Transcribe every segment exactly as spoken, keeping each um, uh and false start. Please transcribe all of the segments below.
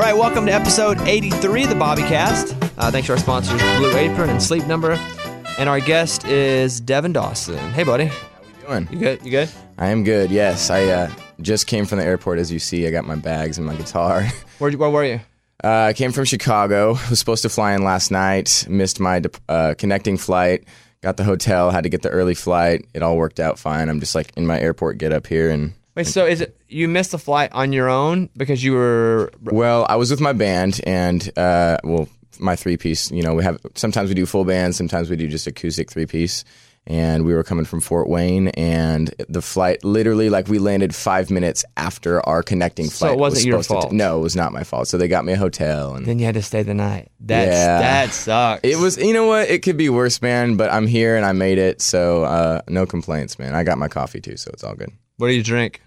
right, welcome to episode eighty-three of the Bobbycast. Uh, thanks to our sponsors, Blue Apron and Sleep Number. And our guest is Devin Dawson. Hey, buddy. How we doing? You good? You good? I am good, yes. I uh, just came from the airport, as you see. I got my bags and my guitar. Where, where were you? Uh, I came from Chicago. Was supposed to fly in last night. Missed my uh, connecting flight. Got the hotel. Had to get the early flight. It all worked out fine. I'm just like in my airport get up here and... Wait, so is it you missed the flight on your own because you were... Well, I was with my band and, uh, well, my three-piece. You know, we have sometimes we do full band, sometimes we do just acoustic three-piece. And we were coming from Fort Wayne, and the flight literally, like, we landed five minutes after our connecting flight. So it wasn't was your supposed fault? To t- no, it was not my fault. So they got me a hotel. And Then you had to stay the night. That's, yeah. That sucks. It was, you know what? It could be worse, man, but I'm here and I made it. So uh, no complaints, man. I got my coffee too, so it's all good. What do you drink?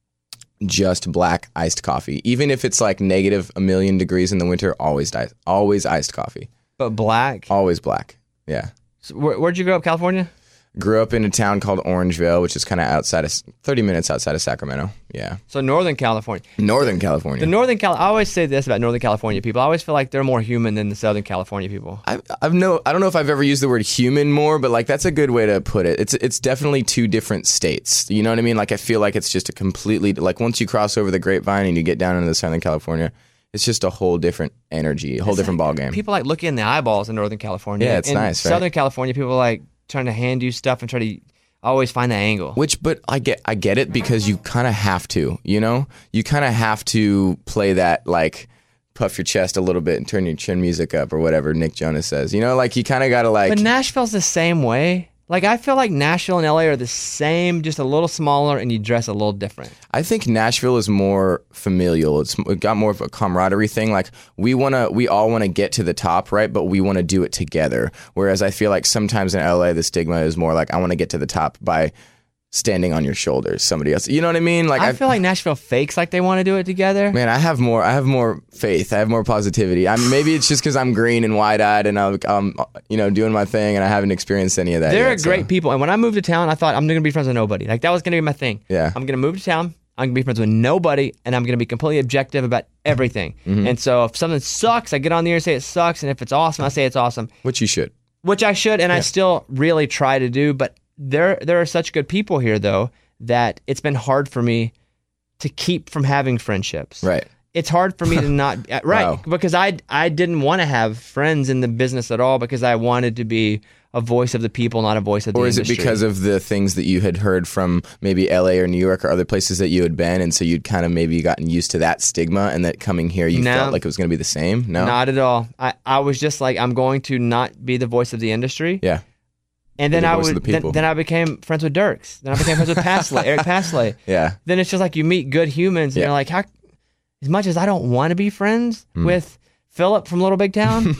Just black iced coffee. Even if it's like negative a million degrees in the winter, always di- always iced coffee. But black? Always black. Yeah. So where, where'd you grow up, California? Grew up in a town called Orangevale, which is kind of outside of thirty minutes outside of Sacramento. Yeah. So Northern California. Northern California. The Northern Cal. I always say this about Northern California people. I always feel like they're more human than the Southern California people. I, I've no, I don't know if I've ever used the word human more, but like that's a good way to put it. It's it's definitely two different states. You know what I mean? Like I feel like it's just a completely like once you cross over the Grapevine and you get down into the Southern California, it's just a whole different energy, a whole It's different like, ballgame. People like look in the eyeballs in Northern California. Yeah, it's in nice, right? Southern California, people like trying to hand you stuff and try to always find the angle. Which, but I get, I get it because you kind of have to, you know, you kind of have to play that like puff your chest a little bit and turn your chin music up or whatever Nick Jonas says, you know, like you kind of got to like. But Nashville's the same way. Like I feel like Nashville and L A are the same, just a little smaller, and you dress a little different. I think Nashville is more familial. It's it got more of a camaraderie thing. Like we wanna, we all want to get to the top, right? But we want to do it together. Whereas I feel like sometimes in L A, the stigma is more like I want to get to the top by standing on your shoulders, somebody else. You know what I mean? Like I I've, feel like Nashville fakes like they want to do it together. Man, I have more. I have more faith. I have more positivity. I'm maybe it's just because I'm green and wide-eyed and I'm, I'm, you know, doing my thing and I haven't experienced any of that. They're yet, great so. people, and when I moved to town, I thought I'm going to be friends with nobody. Like that was going to be my thing. Yeah. I'm going to move to town. I'm going to be friends with nobody, and I'm going to be completely objective about everything. Mm-hmm. And so if something sucks, I get on the air and say it sucks, and if it's awesome, I say it's awesome. Which you should. Which I should, and Yeah. I still really try to do. But there, there are such good people here, though, that it's been hard for me to keep from having friendships. Right. It's hard for me to not right Wow. because I I didn't want to have friends in the business at all because I wanted to be a voice of the people, not a voice of the Or is industry. it because of the things that you had heard from maybe L A or New York or other places that you had been, and so you'd kind of maybe gotten used to that stigma, and that coming here you No. felt like it was going to be the same? No. Not at all. I, I was just like, I'm going to not be the voice of the industry. Yeah. And Be then the I voice of would the then, people. then I became friends with Dirks. Then I became friends with Pasley, Eric Pasley. Yeah. Then it's just like you meet good humans and Yeah. you're like, how as much as I don't want to be friends Mm. with Philip from Little Big Town,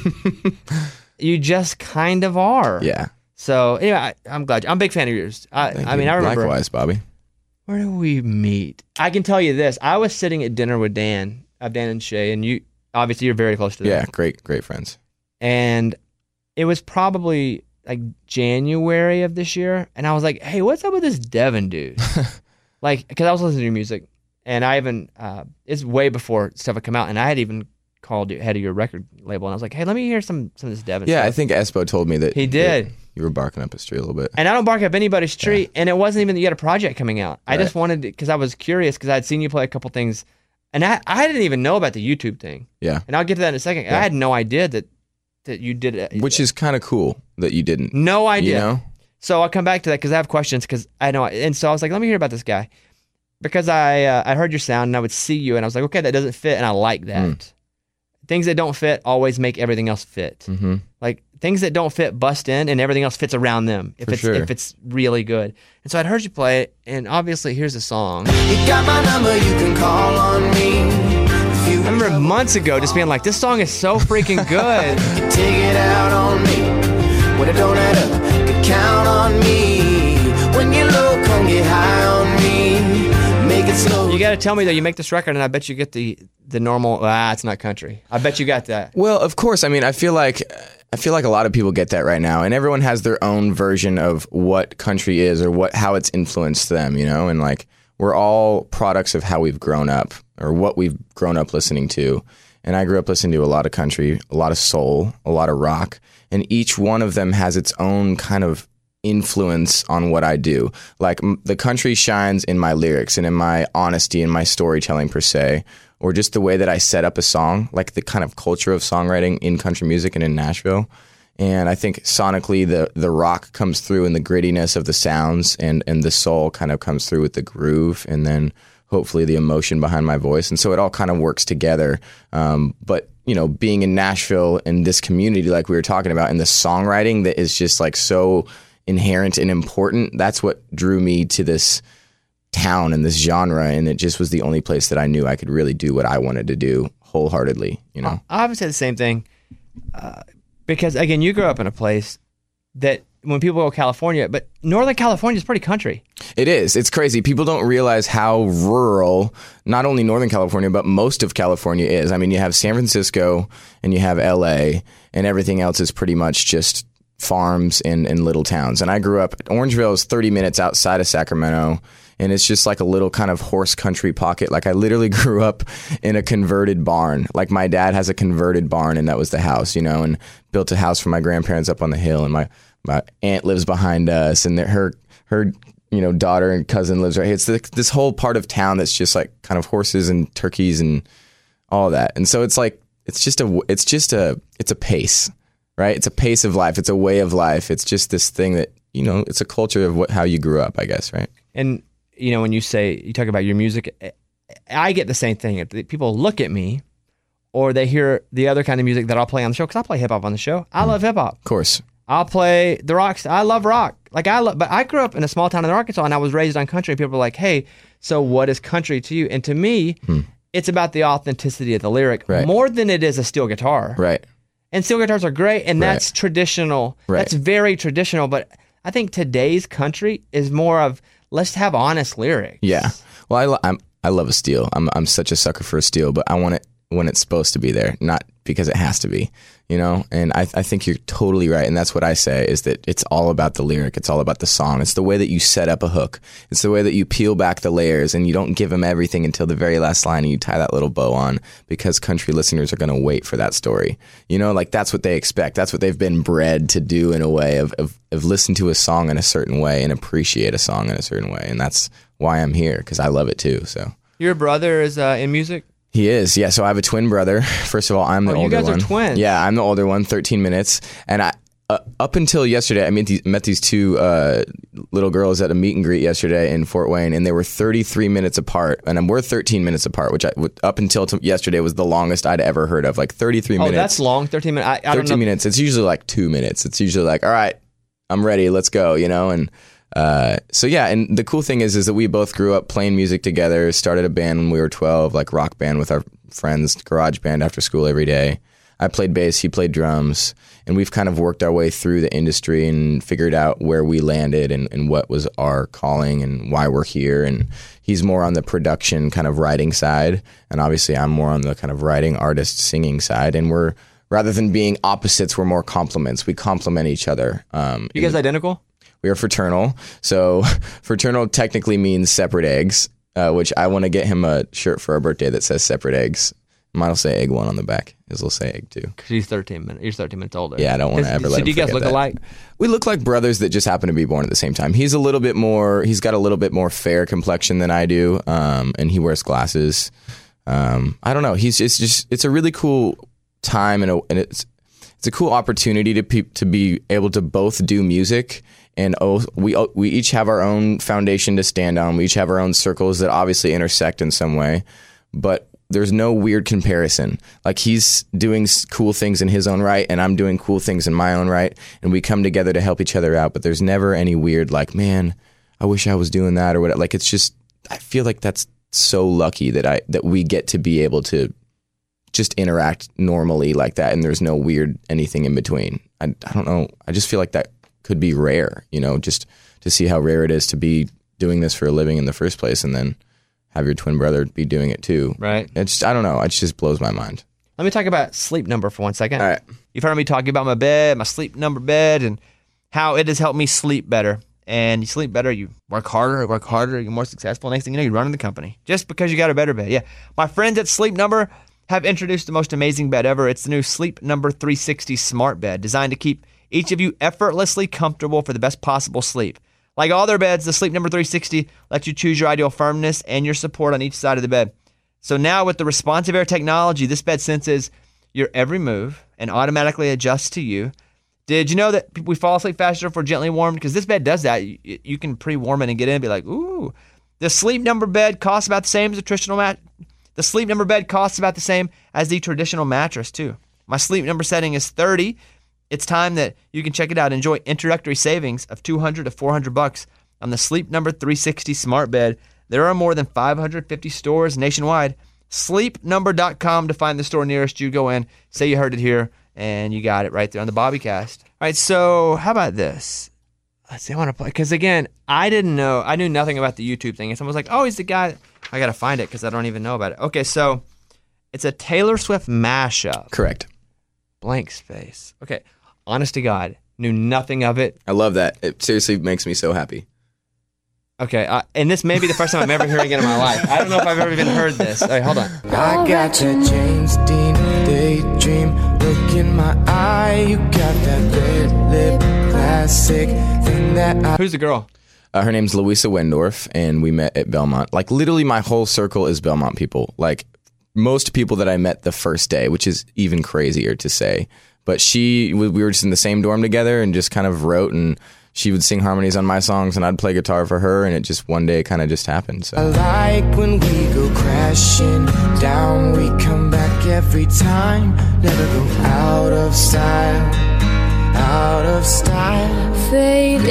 you just kind of are. Yeah. So anyway, I, I'm glad. I'm a big fan of yours. I, Thank I you. mean, I remember. Likewise, Bobby. Where did we meet? I can tell you this. I was sitting at dinner with Dan, uh, Dan and Shay, and you obviously you're very close to them. Yeah. Great, great friends. And it was probably like January of this year, and I was like, "Hey, what's up with this Devin dude?" Like, because I was listening to your music, and I even uh, it's way before stuff had come out, and I had even called you head of your record label, and I was like, "Hey, let me hear some some of this Devin." Yeah, stuff. I think Espo told me that He did. that you were barking up his tree a little bit. And I don't bark up anybody's tree, and it wasn't even that you had a project coming out. I Right. just wanted to, because I was curious, because I'd seen you play a couple things, and I I didn't even know about the YouTube thing, Yeah. and I'll get to that in a second. Yeah. I had no idea that that you did it. Which is kind of cool that you didn't. no idea. You know? So I'll come back to that because I have questions because I know. And so I was like, let me hear about this guy because I uh, I heard your sound and I would see you and I was like, okay, that doesn't fit, and I like that. Mm. Things that don't fit always make everything else fit. Mm-hmm. Like things that don't fit bust in, and everything else fits around them if For it's sure. if it's really good. And so I'd heard you play it, and obviously here's a song. You got my number, you can call on me. If you I remember months ago just being like, this song is so freaking good. can take it out on me. When it don't add up, can count on me. When you're low, come get high on me. Make it slow. You got to tell me though, you make this record, and I bet you get the the normal. Ah, it's not country. I bet you got that. Well, of course. I mean, I feel like I feel like a lot of people get that right now, and everyone has their own version of what country is or what how it's influenced them, you know. And like we're all products of how we've grown up. or what we've grown up listening to. And I grew up listening to a lot of country, a lot of soul, a lot of rock, and each one of them has its own kind of influence on what I do. Like m- the country shines in my lyrics and in my honesty and my storytelling per se, or just the way that I set up a song, like the kind of culture of songwriting in country music and in Nashville. And I think sonically the the rock comes through in the grittiness of the sounds, and, and the soul kind of comes through with the groove, and then hopefully the emotion behind my voice. And so it all kind of works together. Um, but, you know, being in Nashville in this community, like we were talking about, and the songwriting that is just like so inherent and important, that's what drew me to this town and this genre. And it just was the only place that I knew I could really do what I wanted to do wholeheartedly, you know? I would say the same thing. Uh, because, again, you grew up in a place that when people go to California, but Northern California is pretty country. It is. It's crazy. People don't realize how rural not only Northern California, but most of California is. I mean, you have San Francisco and you have L A, and everything else is pretty much just farms and, and little towns. And I grew up, Orangeville is thirty minutes outside of Sacramento, and it's just like a little kind of horse country pocket. Like I literally grew up in a converted barn. Like my dad has a converted barn, and that was the house, you know, and built a house for my grandparents up on the hill, and my My aunt lives behind us, and her her you know daughter and cousin lives right here. It's the, this whole part of town that's just like kind of horses and turkeys and all that. And so it's like it's just a it's just a it's a pace, right? It's a pace of life. It's a way of life. It's just this thing that, you know, it's a culture of what how you grew up, I guess, right? And you know, when you say you talk about your music, I get the same thing. People look at me, or they hear the other kind of music that I'll play on the show, because I play hip hop on the show. I mm. love hip hop, of course. I'll play the rocks. I love rock. Like I love, but I grew up in a small town in Arkansas, and I was raised on country. People are like, "Hey, so what is country to you?" And to me, hmm. it's about the authenticity of the lyric right. more than it is a steel guitar. Right. And steel guitars are great, and right. that's traditional. Right. That's very traditional. But I think today's country is more of let's have honest lyrics. Yeah. Well, I lo- I'm I love a steel. I'm I'm such a sucker for a steel, but I want it when it's supposed to be there, not because it has to be, you know? And I, I think you're totally right. And that's what I say, is that it's all about the lyric. It's all about the song. It's the way that you set up a hook. It's the way that you peel back the layers, and you don't give them everything until the very last line, and you tie that little bow on, because country listeners are going to wait for that story. You know, like that's what they expect. That's what they've been bred to do, in a way of, of, of listen to a song in a certain way and appreciate a song in a certain way. And that's why I'm here, because I love it too. So your brother is uh, in music? He is, yeah. So I have a twin brother. First of all, I'm the oh, older one. You guys one. are twins. Yeah, I'm the older one, thirteen minutes. And I, uh, up until yesterday, I met these, met these two uh, little girls at a meet and greet yesterday in Fort Wayne, and they were thirty-three minutes apart. And we're thirteen minutes apart, which I, up until t- yesterday was the longest I'd ever heard of, like thirty-three oh, minutes. Oh, that's long, thirteen minutes. I, I thirteen don't know. minutes. It's usually like two minutes. It's usually like, all right, I'm ready, let's go, you know? And Uh, so yeah, and the cool thing is, is that we both grew up playing music together, started a band when we were twelve, like rock band with our friends, garage band after school every day. I played bass, he played drums, and we've kind of worked our way through the industry and figured out where we landed and, and what was our calling and why we're here. And he's more on the production kind of writing side, and obviously I'm more on the kind of writing, artist, singing side. And we're, rather than being opposites, we're more complements. We complement each other. Um, you guys identical? We are fraternal. So fraternal technically means separate eggs, uh, which I want to get him a shirt for our birthday that says separate eggs. Mine will say egg one on the back. His will say egg two. Because he's thirteen minutes. You're thirteen minutes older. Yeah, I don't want to ever so let him do you guys forget look that. alike? We look like brothers that just happen to be born at the same time. He's a little bit more, he's got a little bit more fair complexion than I do, um, and he wears glasses. Um, I don't know. He's just, just, it's a really cool time, and, a, and it's it's a cool opportunity to pe- to be able to both do music. And oh, we we each have our own foundation to stand on. We each have our own circles that obviously intersect in some way, but there's no weird comparison. Like he's doing cool things in his own right, and I'm doing cool things in my own right, and we come together to help each other out. But there's never any weird like, man, I wish I was doing that or whatever. Like it's just, I feel like that's so lucky that I that we get to be able to just interact normally like that, and there's no weird anything in between. I I don't know. I just feel like that could be rare, you know, just to see how rare it is to be doing this for a living in the first place, and then have your twin brother be doing it too. Right. It's I don't know. It just blows my mind. Let me talk about Sleep Number for one second. All right. You've heard me talking about my bed, my Sleep Number bed, and how it has helped me sleep better. and you sleep better, you work harder, work harder, you're more successful. Next thing you know, you're running the company just because you got a better bed. Yeah. My friends at Sleep Number have introduced the most amazing bed ever. It's the new Sleep Number three sixty Smart Bed, designed to keep each of you effortlessly comfortable for the best possible sleep. Like all their beds, the Sleep Number three sixty lets you choose your ideal firmness and your support on each side of the bed. So now with the responsive air technology, this bed senses your every move and automatically adjusts to you. Did you know that we fall asleep faster if we're gently warmed? Because this bed does that. You, you can pre-warm it and get in and be like, ooh. The Sleep Number bed costs about the same as a traditional mat. The Sleep Number bed costs about the same as the traditional mattress too. My Sleep Number setting is thirty. It's time that you can check it out. Enjoy introductory savings of two hundred to four hundred bucks on the Sleep Number three sixty Smart Bed. There are more than five hundred fifty stores nationwide. sleep number dot com to find the store nearest you. Go in, say you heard it here, and you got it right there on the Bobbycast. All right, so how about this? Let's see, I want to play, because again, I didn't know, I knew nothing about the YouTube thing, and someone was like, oh, he's the guy. I got to find it because I don't even know about it. Okay, so it's a Taylor Swift mashup. Correct. Blank space. Okay, honest to God, knew nothing of it. I love that. It seriously makes me so happy. Okay, uh, and this may be the first time I'm ever hearing it in my life. I don't know if I've ever even heard this. All right, hold on. I got your James Dean daydream look in my eye. You got that red lip classic thing that I... Who's the girl? Uh, her name's Louisa Wendorf, and we met at Belmont. Like, literally my whole circle is Belmont people. Like, most people that I met the first day, which is even crazier to say. But she, we were just in the same dorm together and just kind of wrote, and she would sing harmonies on my songs, and I'd play guitar for her, and it just one day kind of just happened. So. I like when we go crashing down, we come back every time, never go out of style, out of style. Fade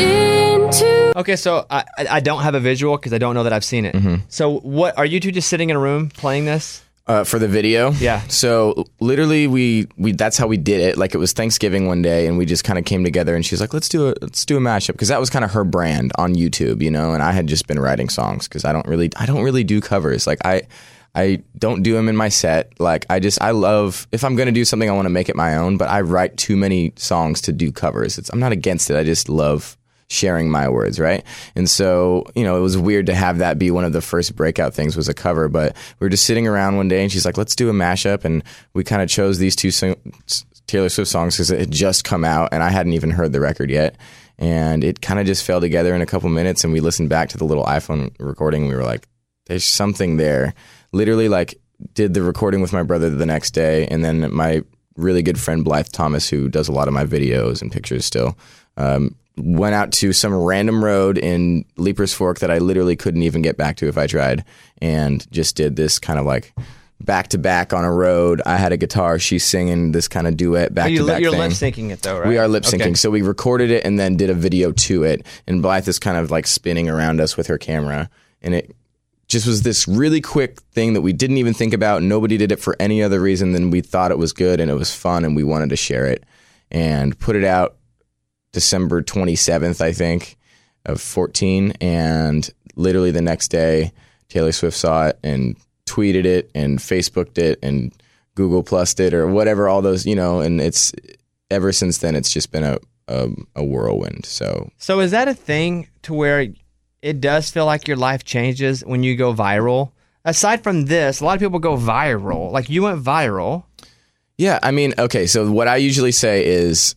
into. Okay, so I I don't have a visual because I don't know that I've seen it. Mm-hmm. So what, are you two just sitting in a room playing this? Uh, for the video? Yeah. So literally we, we that's how we did it. Like, it was Thanksgiving one day, and we just kind of came together, and she's like, let's do a let's do a mashup, because that was kind of her brand on YouTube, you know, and I had just been writing songs because I don't really I don't really do covers. Like, I I don't do them in my set. Like, I just I love, if I'm going to do something, I want to make it my own, but I write too many songs to do covers. It's, I'm not against it. I just love sharing my words, right? And so, you know, it was weird to have that be one of the first breakout things, was a cover. But we were just sitting around one day, and she's like, let's do a mashup. And we kind of chose these two sing- Taylor Swift songs because it had just come out, and I hadn't even heard the record yet. And it kind of just fell together in a couple minutes, and we listened back to the little iPhone recording, and we were like, there's something there. Literally, like, did the recording with my brother the next day, and then my really good friend Blythe Thomas, who does a lot of my videos and pictures still, um, went out to some random road in Leapers Fork that I literally couldn't even get back to if I tried, and just did this kind of like back to back on a road. I had a guitar, she's singing this kind of duet back you, to back You're thing. lip syncing it though, right? We are lip syncing. Okay. So we recorded it and then did a video to it, and Blythe is kind of like spinning around us with her camera, and it just was this really quick thing that we didn't even think about. Nobody did it for any other reason than we thought it was good and it was fun, and we wanted to share it and put it out December twenty-seventh, I think, of fourteen. And literally the next day, Taylor Swift saw it and tweeted it and Facebooked it and Google Plussed it or whatever, all those, you know, and it's ever since then, it's just been a, a, a whirlwind. So, So is that a thing to where it does feel like your life changes when you go viral? Aside from this, a lot of people go viral. Like, you went viral. yeah, I mean, okay, so what I usually say is,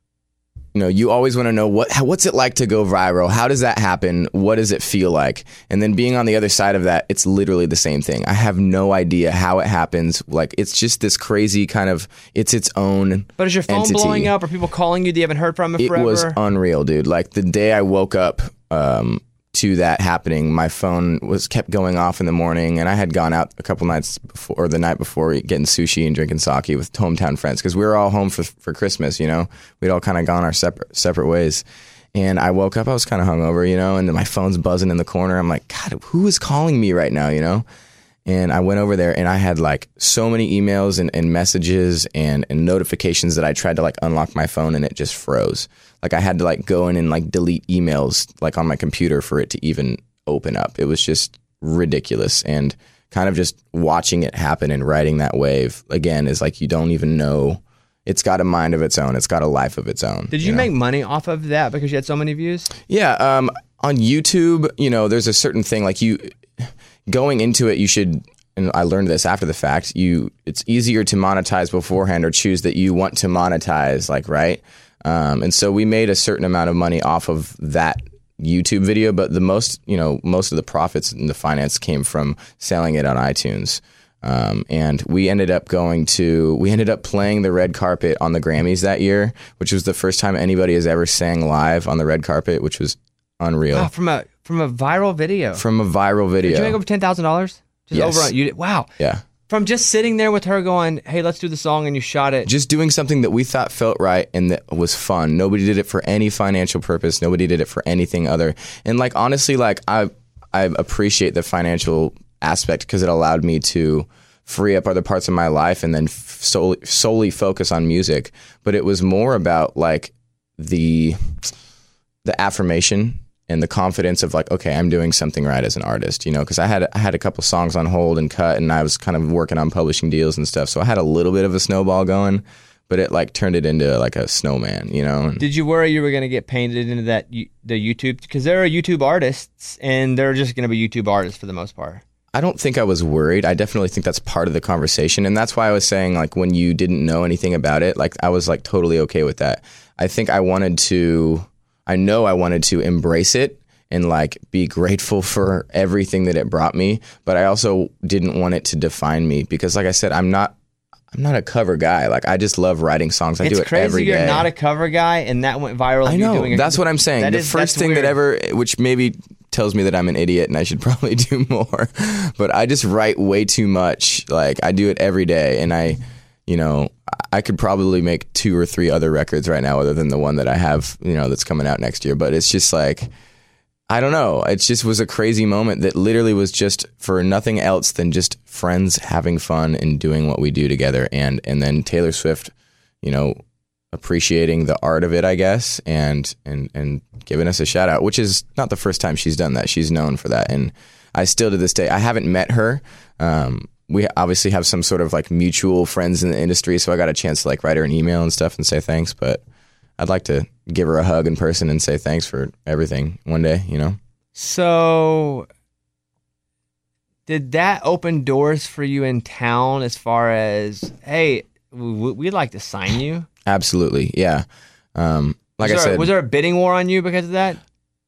you know, you always want to know what how, what's it like to go viral? How does that happen? What does it feel like? And then being on the other side of that, it's literally the same thing. I have no idea how it happens. Like, it's just this crazy kind of, it's its own But is your phone entity. blowing up? Are people calling you that you haven't heard from in It forever? was unreal, dude. Like, the day I woke up um, to that happening, my phone was kept going off in the morning, and I had gone out a couple nights before, or the night before, getting sushi and drinking sake with hometown friends, because we were all home for for Christmas, you know? We'd all kind of gone our separate separate ways. And I woke up, I was kind of hungover, you know, and my phone's buzzing in the corner. I'm like, God, who is calling me right now, you know? And I went over there, and I had like so many emails and, and messages and, and notifications that I tried to like unlock my phone, and it just froze. Like, I had to like go in and like delete emails like on my computer for it to even open up. It was just ridiculous. And kind of just watching it happen and riding that wave again is like, you don't even know it's got a mind of its own. It's got a life of its own. Did you, know? make money off of that because you had so many views? Yeah. Um, on YouTube, you know, there's a certain thing like you going into it, you should, and I learned this after the fact, you, it's easier to monetize beforehand or choose that you want to monetize, like, right. Um, and so we made a certain amount of money off of that YouTube video, but the most, you know, most of the profits and the finance came from selling it on iTunes. Um, and we ended up going to, we ended up playing the red carpet on the Grammys that year, which was the first time anybody has ever sang live on the red carpet, which was unreal. Wow, from a from a viral video. From a viral video. Did you make over ten thousand dollars? Just Yes. over on you. Wow. Yeah. From just sitting there with her going, "Hey, let's do the song," and you shot it. Just doing something that we thought felt right and that was fun. Nobody did it for any financial purpose. Nobody did it for anything other. And like honestly, like I I appreciate the financial aspect because it allowed me to free up other parts of my life and then f- solely solely focus on music. But it was more about like the the affirmation and the confidence of like, okay, I'm doing something right as an artist, you know, because I had I had a couple songs on hold and cut, and I was kind of working on publishing deals and stuff. So I had a little bit of a snowball going, but it like turned it into like a snowman, you know. Did you worry you were going to get painted into that you- the YouTube? Because there are YouTube artists, and they're just going to be YouTube artists for the most part. I don't think I was worried. I definitely think that's part of the conversation. And that's why I was saying, like, when you didn't know anything about it, like, I was, like, totally okay with that. I think I wanted to, I know I wanted to embrace it and, like, be grateful for everything that it brought me. But I also didn't want it to define me because, like I said, I'm not, I'm not a cover guy. Like, I just love writing songs. I It's do it crazy every you're day. not a cover guy, and that went viral. I and you're know. doing a- That's what I'm saying. That The is- first that's thing weird. that ever, which maybe tells me that I'm an idiot and I should probably do more, but I just write way too much. Like I do it every day, and I, you know, I could probably make two or three other records right now other than the one that I have, you know, that's coming out next year. But it's just like, I don't know. It just was a crazy moment that literally was just for nothing else than just friends having fun and doing what we do together. And, and then Taylor Swift, you know, appreciating the art of it, I guess, and, and, and giving us a shout out, which is not the first time she's done that. She's known for that. And I still to this day, I haven't met her. Um, we obviously have some sort of like mutual friends in the industry. So I got a chance to like write her an email and stuff and say thanks, but I'd like to give her a hug in person and say thanks for everything one day, you know? So, did that open doors for you in town as far as, hey, w- we'd like to sign you? Absolutely. Yeah. Um, like was I there, said, was there a bidding war on you because of that?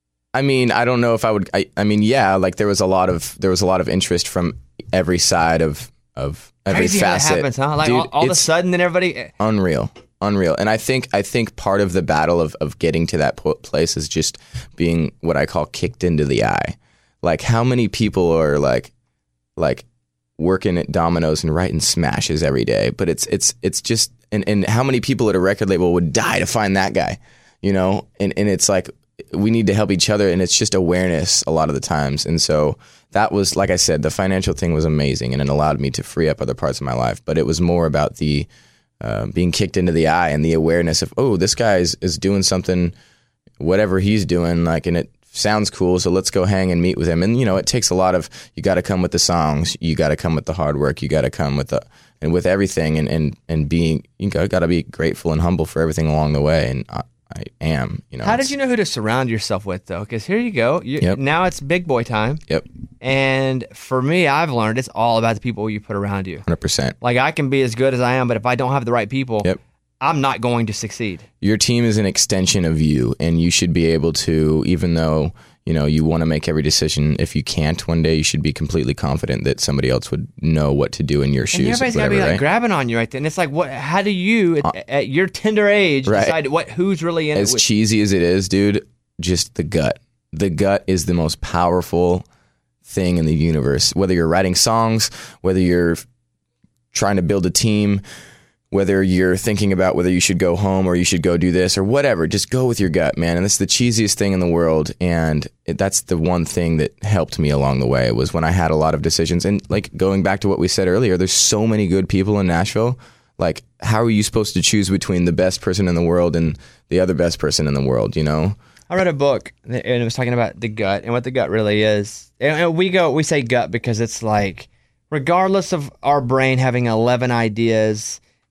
I mean, I don't know if I would, I, I mean, yeah, like there was a lot of, there was a lot of interest from every side of, of every Crazy how that facet. happens, huh? Like Dude, all, all of a it's sudden, then everybody. unreal. Unreal. And I think I think part of the battle of, of getting to that po- place is just being what I call kicked into the eye. Like how many people are like like working at Domino's and writing smashes every day, but it's it's it's just and, and how many people at a record label would die to find that guy, you know? And and it's like we need to help each other, and it's just awareness a lot of the times. And so that was, like I said, the financial thing was amazing, and it allowed me to free up other parts of my life, but it was more about the Uh, being kicked into the eye and the awareness of, oh, this guy is, is doing something, whatever he's doing, like, and it sounds cool, so let's go hang and meet with him. And, you know, it takes a lot of, you got to come with the songs, you got to come with the hard work, you got to come with the, and with everything, and, and, and being, you got to be grateful and humble for everything along the way. And I, I am, you know. How did it's- you know who to surround yourself with, though? Because here you go. You, Yep. Now it's big boy time. Yep, And for me, I've learned it's all about the people you put around you. one hundred percent. Like, I can be as good as I am, but if I don't have the right people, Yep. I'm not going to succeed. Your team is an extension of you, and you should be able to, even though, you know, you want to make every decision, if you can't one day, you should be completely confident that somebody else would know what to do in your And shoes. everybody's got to whatever, be like right? grabbing on you right then. It's like, what? How do you, at, at your tender age, Right. decide what who's really in As it? With, cheesy as it is, dude, just the gut. The gut is the most powerful thing in the universe. Whether you're writing songs, whether you're trying to build a team, whether you're thinking about whether you should go home or you should go do this or whatever, just go with your gut, man. And that's the cheesiest thing in the world. And it, that's the one thing that helped me along the way, was when I had a lot of decisions. And like going back to what we said earlier, there's so many good people in Nashville. Like, how are you supposed to choose between the best person in the world and the other best person in the world, you know? I read a book and it was talking about the gut and what the gut really is. And we go, we say gut because it's like, regardless of our brain having eleven ideas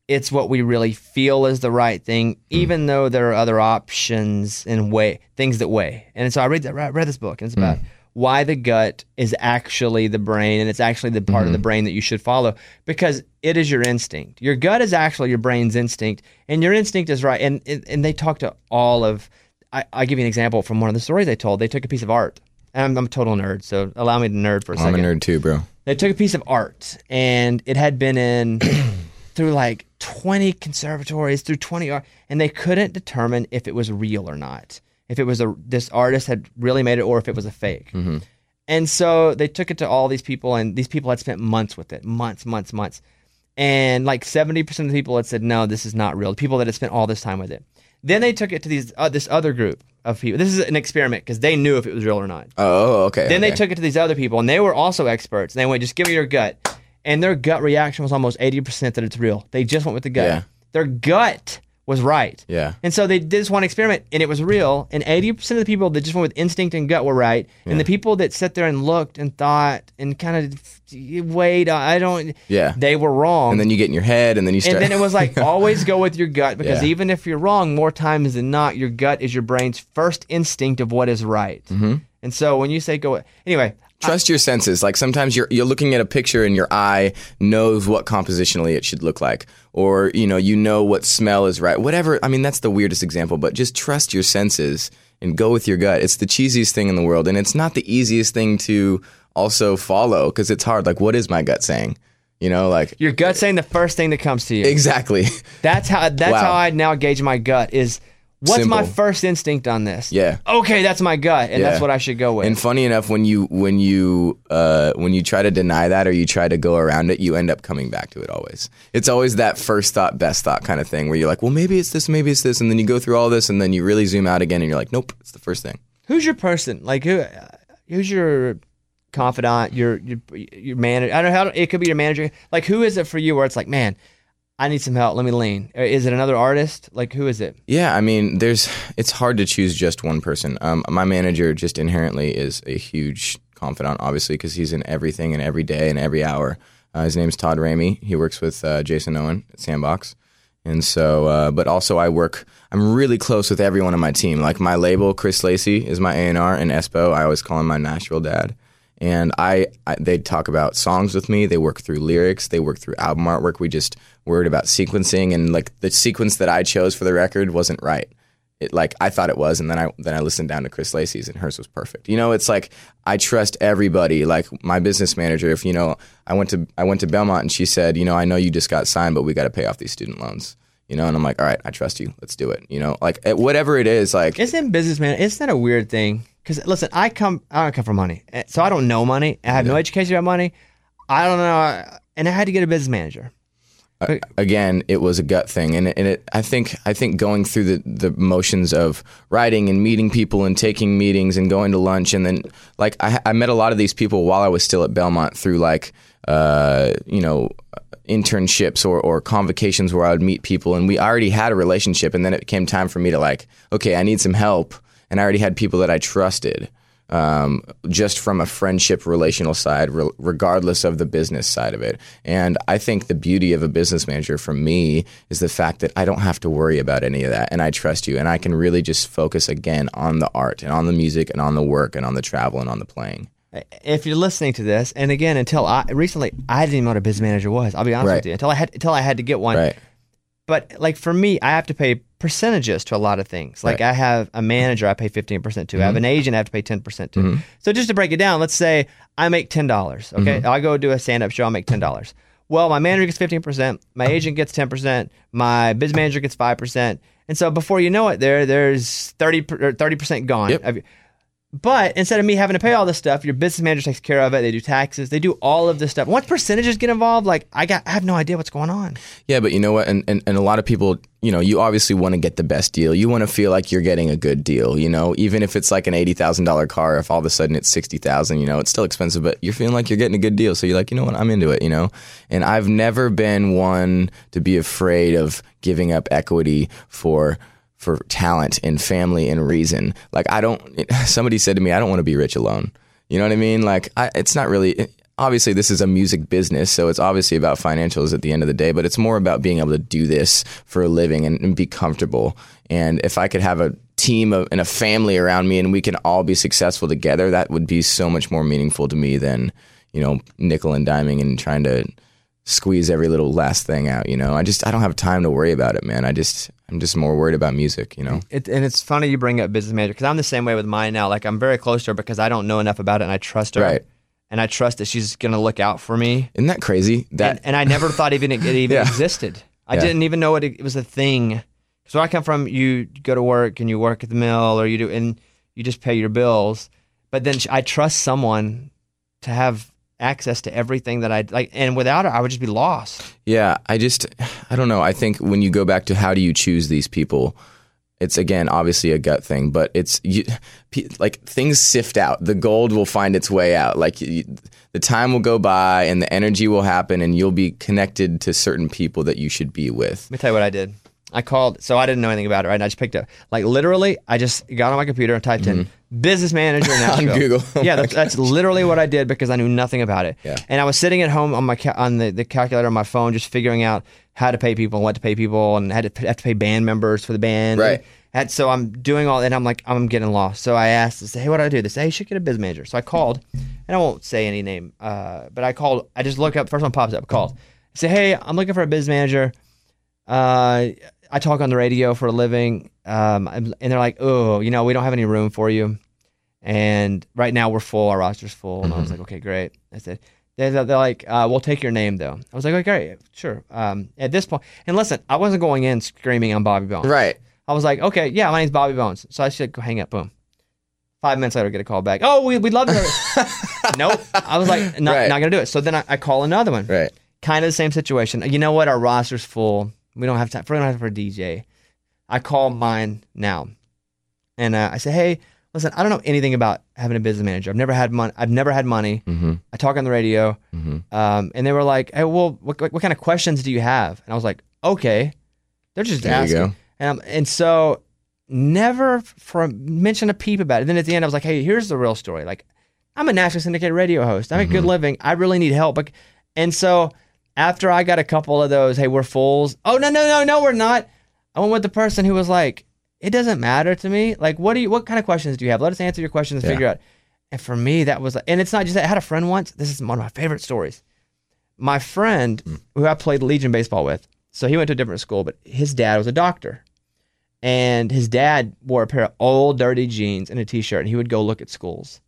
it's what we really feel is the right thing, even mm. though there are other options and way things that weigh. And so I read that, I read this book, and it's about mm. why the gut is actually the brain, and it's actually the part mm-hmm. of the brain that you should follow, because it is your instinct. Your gut is actually your brain's instinct, and your instinct is right. And and they talk to all of. I, I give you an example from one of the stories they told. They took a piece of art. I'm, I'm a total nerd, so allow me to nerd for a I'm second. I'm a nerd too, bro. They took a piece of art, and it had been in through like twenty conservatories, through twenty art, and they couldn't determine if it was real or not. If it was a this artist had really made it, or if it was a fake. Mm-hmm. And so they took it to all these people, and these people had spent months with it, months, months, months. And like seventy percent of the people had said, no, this is not real. The people that had spent all this time with it. Then they took it to these uh, this other group of people. This is an experiment because they knew if it was real or not. Oh, okay. Then okay. they took it to these other people, and they were also experts. And they went, just give me your gut. And their gut reaction was almost eighty percent that it's real. They just went with the gut. Yeah. Their gut was right. Yeah. And so they did this one experiment, and it was real, and eighty percent of the people that just went with instinct and gut were right, Yeah. and the people that sat there and looked and thought and kind of, wait, I don't, Yeah. they were wrong. And then you get in your head, and then you start. And then it was like, always go with your gut, because Yeah. even if you're wrong, more times than not, your gut is your brain's first instinct of what is right. Mm-hmm. And so when you say go, anyway. Trust your senses. Like sometimes you're you're looking at a picture and your eye knows what compositionally it should look like, or you know you know what smell is right. Whatever. I mean that's the weirdest example, but just trust your senses and go with your gut. It's the cheesiest thing in the world, and it's not the easiest thing to also follow because it's hard. Like what is my gut saying? You know, like Your gut saying the first thing that comes to you. exactly. That's how that's Wow. how I now gauge my gut is what's Simple. my first instinct on this? Yeah. Okay, that's my gut, and Yeah. that's what I should go with. And funny enough, when you when you uh, when you try to deny that or you try to go around it, you end up coming back to it always. It's always that first thought, best thought kind of thing where you're like, well, maybe it's this, maybe it's this, and then you go through all this, and then you really zoom out again, and you're like, nope, it's the first thing. Who's your person? Like who? uh, Who's your confidant? Your your your manager? I don't know how it could be your manager. Like who is it for you? Where it's like, man, I need some help. Let me lean. Or is it another artist? Like who is it? Yeah, I mean, there's it's hard to choose just one person. Um, my manager just inherently is a huge confidant, obviously, because he's in everything and every day and every hour. Uh, his name's Todd Ramey. He works with uh, Jason Owen at Sandbox. And so, uh, but also I work, I'm really close with everyone on my team. Like my label, Chris Lacey, is my A and R, and Espo, I always call him my Nashville dad. And I, I, they talk about songs with me. They work through lyrics. They work through album artwork. We just worried about sequencing, and like the sequence that I chose for the record wasn't right. It like I thought it was, and then I then I listened down to Chris Lacey's, and hers was perfect. You know, it's like I trust everybody. Like my business manager, if you know, I went to I went to Belmont, and she said, you know, I know you just got signed, but we got to pay off these student loans. You know, and I'm like, all right, I trust you. Let's do it. You know, like whatever it is, like Isn't businessman? Isn't that a weird thing? Because listen, I come, I don't come from money, so I don't know money. I have no education about money. I don't know, and I had to get a business manager. Uh, again, it was a gut thing, and it, and it. I think I think going through the, the motions of writing and meeting people and taking meetings and going to lunch, and then like I, I met a lot of these people while I was still at Belmont through like uh, you know internships or or convocations where I would meet people, and we already had a relationship, and then it came time for me to like, okay, I need some help, and I already had people that I trusted. Um, just from a friendship relational side, re- regardless of the business side of it. And I think the beauty of a business manager for me is the fact that I don't have to worry about any of that, and I trust you, and I can really just focus again on the art and on the music and on the work and on the travel and on the playing. If you're listening to this, and again, until I recently, I didn't even know what a business manager was. I'll be honest Right. with you. Until I had, until I had to get one. Right. But like for me, I have to pay percentages to a lot of things. Like Right. I have a manager I pay fifteen percent to. I have an agent I have to pay ten percent to. Mhm. So just to break it down, let's say I make ten dollars. Okay, I go do a stand-up show, I'll make ten dollars. Well, my manager gets fifteen percent, my agent gets ten percent, my biz manager gets five percent. And so before you know it, there there's thirty per- or thirty percent gone. Yep. Of your- But instead of me having to pay all this stuff, your business manager takes care of it. They do taxes. They do all of this stuff. Once percentages get involved, like I got, I have no idea what's going on. Yeah, but you know what? And, and, and a lot of people, you know, you obviously want to get the best deal. You want to feel like you're getting a good deal, you know, even if it's like an eighty thousand dollars car, if all of a sudden it's sixty thousand dollars, you know, it's still expensive, but you're feeling like you're getting a good deal. So you're like, you know what? I'm into it, you know? And I've never been one to be afraid of giving up equity for for talent and family and reason. Like I don't, it, somebody said to me, I don't want to be rich alone. You know what I mean? Like I, it's not really, obviously this is a music business, so it's obviously about financials at the end of the day, but it's more about being able to do this for a living and, and be comfortable. And if I could have a team of, and a family around me and we can all be successful together, that would be so much more meaningful to me than, you know, nickel and diming and trying to squeeze every little last thing out. You know, I just, I don't have time to worry about it, man. I just, I'm just more worried about music, you know? It, and it's funny you bring up business manager because I'm the same way with mine now. Like I'm very close to her because I don't know enough about it and I trust her. Right. And I trust that she's going to look out for me. Isn't that crazy? That and, and I never thought even it, it even Yeah. existed. I Yeah. didn't even know it, it was a thing. So where I come from, you go to work and you work at the mill, or you do, and you just pay your bills. But then I trust someone to have access to everything that I like, and without her, I would just be lost. Yeah, I just, I don't know. I think when you go back to how do you choose these people, it's again obviously a gut thing, but it's you, like things sift out. The gold will find its way out. Like you, the time will go by, and the energy will happen, and you'll be connected to certain people that you should be with. Let me tell you what I did. I called, so I didn't know anything about it, right? And I just picked up, like literally, I just got on my computer and typed in business manager in Nashville. On Google. Oh yeah, my that's, that's literally what I did because I knew nothing about it. Yeah. And I was sitting at home on my ca- on the, the calculator on my phone, just figuring out how to pay people and what to pay people, and had to have to pay band members for the band. Right. And so I'm doing all, and I'm like, I'm getting lost. So I asked, I said, hey, what do I do? They say, hey, you should get a business manager. So I called, and I won't say any name, uh, but I called. I just look up, first one pops up, called. I say, hey, I'm looking for a business manager. Uh, I talk on the radio for a living, um, and they're like, oh, you know, we don't have any room for you. And right now we're full, our roster's full. And I was like, okay, great. I said, they're, they're like, uh, we'll take your name though. I was like, okay, great, sure. Um, at this point, and listen, I wasn't going in screaming I'm Bobby Bones. Right. I was like, okay, yeah, my name's Bobby Bones. So I should go hang up, boom. Five minutes later, get a call back. Oh, we, we'd love to. Nope. I was like, not, Right. not going to do it. So then I, I call another one. Right. Kind of the same situation. You know what? Our roster's full. We don't have time. We don't have time for a D J. I call mine now, and uh, I say, "Hey, listen, I don't know anything about having a business manager. I've never had money. I've never had money. Mm-hmm. I talk on the radio." Mm-hmm. Um, and they were like, "Hey, well, what, what, what kind of questions do you have?" And I was like, "Okay." They're just There you asking. go. And, and so never for mention a peep about it. Then at the end, I was like, "Hey, here's the real story. Like, I'm a nationally syndicated radio host. I make a good living. I really need help." Like, and so after I got a couple of those, "Hey, we're fools." Oh no, no, no, no, we're not. I went with the person who was like, "It doesn't matter to me. Like, what do you? What kind of questions do you have? Let us answer your questions and Yeah. figure out." And for me, that was, and it's not just that. I had a friend once. This is one of my favorite stories. My friend, who I played Legion baseball with, so he went to a different school, but his dad was a doctor. And his dad wore a pair of old dirty jeans and a t-shirt, and he would go look at schools.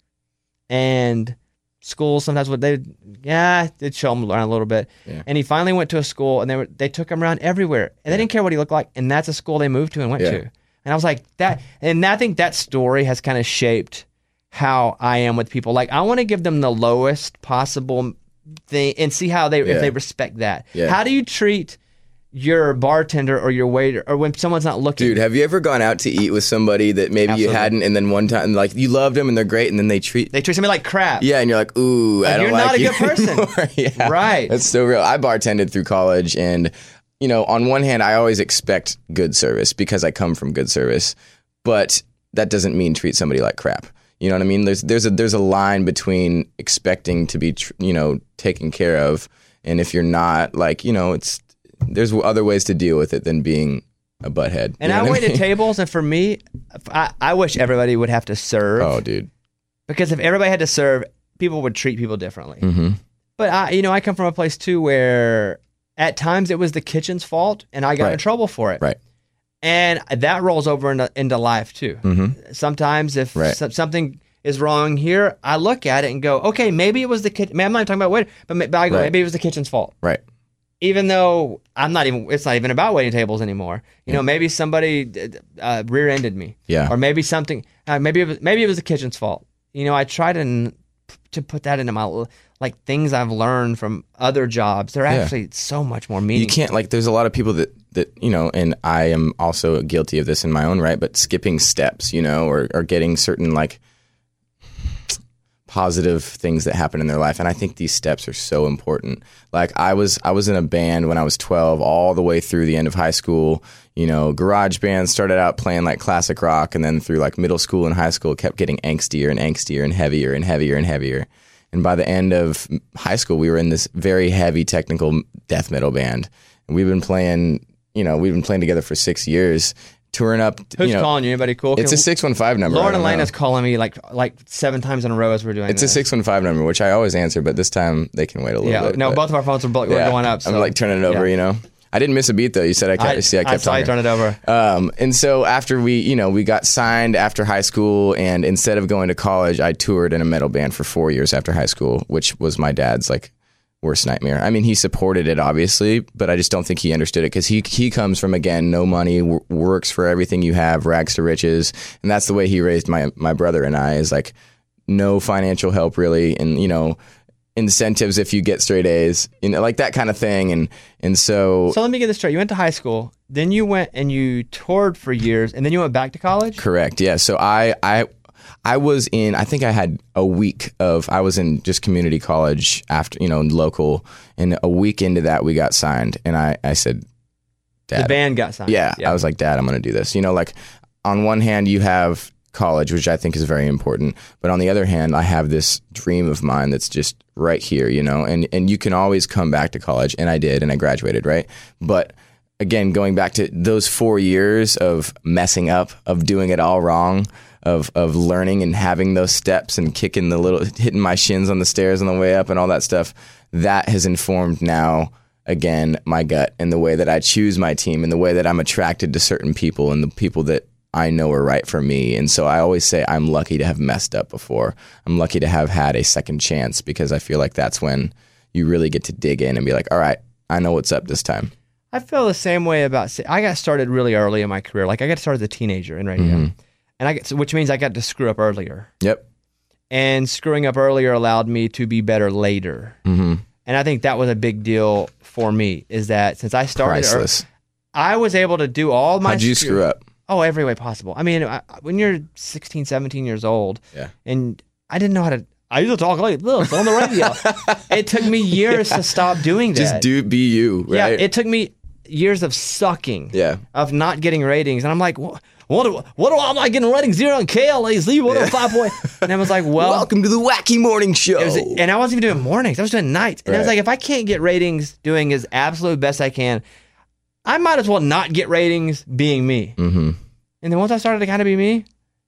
And schools sometimes would, they, yeah, they'd show him around a little bit. Yeah. And he finally went to a school, and they were, they took him around everywhere. And they didn't care what he looked like, and that's a school they moved to and went Yeah. to. And I was like, that, and I think that story has kind of shaped how I am with people. Like, I want to give them the lowest possible thing and see how they, Yeah. if they respect that. Yeah. How do you treat your bartender or your waiter, or when someone's not looking? Dude, have you ever gone out to eat with somebody that maybe Absolutely. you hadn't, and then one time, like, you loved them and they're great, and then they treat They treat somebody like crap. yeah, and you're like, ooh, I Like, don't you're like not a you good person. anymore. Yeah, Right. That's so real. I bartended through college, and you know, on one hand, I always expect good service because I come from good service, but that doesn't mean treat somebody like crap. You know what I mean? There's there's a there's a line between expecting to be tr- you know taken care of, and if you're not, like, you know, it's there's other ways to deal with it than being a butthead. And You know I what waited mean? tables, and for me, I, I wish everybody would have to serve. Oh, dude. Because if everybody had to serve, people would treat people differently. Mm-hmm. But I, you know, I come from a place too where at times it was the kitchen's fault, and I got in Right. trouble for it. Right. And that rolls over into, into life too. Mm-hmm. Sometimes if Right. so- something is wrong here, I look at it and go, okay, maybe it was the kitchen. I'm not talking about waiter, but, ma- but I go, Right. maybe it was the kitchen's fault. Right. Even though I'm not even, it's not even about waiting tables anymore. You know, maybe somebody uh, rear-ended me. Yeah. Or maybe something, uh, maybe it was, maybe it was the kitchen's fault. You know, I try to n- to put that into my, like, things I've learned from other jobs. They're Yeah. actually so much more You meaningful. can't, like, there's a lot of people that, that, you know, and I am also guilty of this in my own right, but skipping steps, you know, or, or getting certain, like, positive things that happen in their life. And I think these steps are so important. Like, I was, I was in a band when I was twelve, all the way through the end of high school, you know, garage band, started out playing like classic rock, and then through like middle school and high school, kept getting angstier and angstier and heavier and heavier and heavier. And by the end of high school, we were in this very heavy technical death metal band. And we've been playing, you know, we've been playing together for six years, touring up. Who's you know, calling you? Anybody cool? It's Can- a six one five number. Lauren I don't know. Elena's calling me like like seven times in a row as we're doing It's this. a six one five number, which I always answer, but this time they can wait a little Yeah, bit. no, but- both of our phones were, bo- were yeah, going up. So. I'm like turning it over, Yeah. you know. I didn't miss a beat though. You said I kept. I, see, I kept I saw you talking. turn it over. Um, and so after we, you know, we got signed after high school, and instead of going to college, I toured in a metal band for four years after high school, which was my dad's like worst nightmare. I mean, he supported it obviously, but I just don't think he understood it because he he comes from, again, no money, w- works for everything you have, rags to riches, and that's the way he raised my my brother and I, is like no financial help really, and you know, incentives if you get straight A's, you know, like that kind of thing, and and so. So let me get this straight. You went to high school, then you went and you toured for years, and then you went back to college? Correct. Yeah. So I, I, I was in, I think I had a week of, I was in just community college after, you know, local, and a week into that we got signed, and I, I said, Dad. The band got signed. Yeah, I was like, Dad, I'm going to do this. You know, like on one hand you have college, which I think is very important, but on the other hand, I have this dream of mine that's just right here, you know, and, and you can always come back to college, and I did, and I graduated, right? But again, going back to those four years of messing up, of doing it all wrong, of of learning and having those steps and kicking the little, hitting my shins on the stairs on the way up and all that stuff, that has informed now, again, my gut and the way that I choose my team and the way that I'm attracted to certain people and the people that I know are right for me. And so I always say I'm lucky to have messed up before. I'm lucky to have had a second chance, because I feel like that's when you really get to dig in and be like, all right, I know what's up this time. I feel the same way about. I got started really early in my career. Like I got started as a teenager in radio, Mm-hmm. and I get, which means I got to screw up earlier. Yep. And screwing up earlier allowed me to be better later. Mm-hmm. And I think that was a big deal for me. Is that since I started, early, Priceless. I was able to do all my. How'd you screw up? Oh, every way possible. I mean, I, when you're sixteen, seventeen years old, Yeah. and I didn't know how to. I used to talk like this on the radio. It took me years to stop doing that. Just do be you, right? Yeah, it took me years of sucking. Yeah. Of not getting ratings, and I'm like, what? What? Do, what do I'm not getting ratings here on K L A Z one oh five point? And I was like, well, Welcome to the Wacky Morning Show. it was, and I wasn't even doing mornings. I was doing nights, and I was Right. like, if I can't get ratings doing as absolute best I can, I might as well not get ratings being me. Mm-hmm. And then once I started to kind of be me,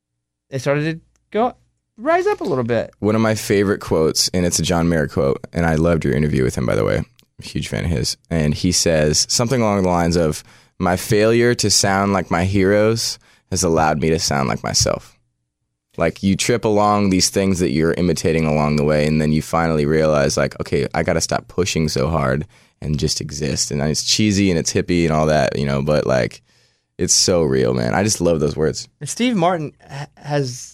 it started to go rise up a little bit. One of my favorite quotes, and it's a John Mayer quote, and I loved your interview with him, by the way. I'm a huge fan of his. And he says something along the lines of, my failure to sound like my heroes has allowed me to sound like myself. Like you trip along these things that you're imitating along the way, and then you finally realize like, okay, I got to stop pushing so hard and just exist. And it's cheesy and it's hippie and all that, you know, but like, it's so real, man. I just love those words. And Steve Martin ha- has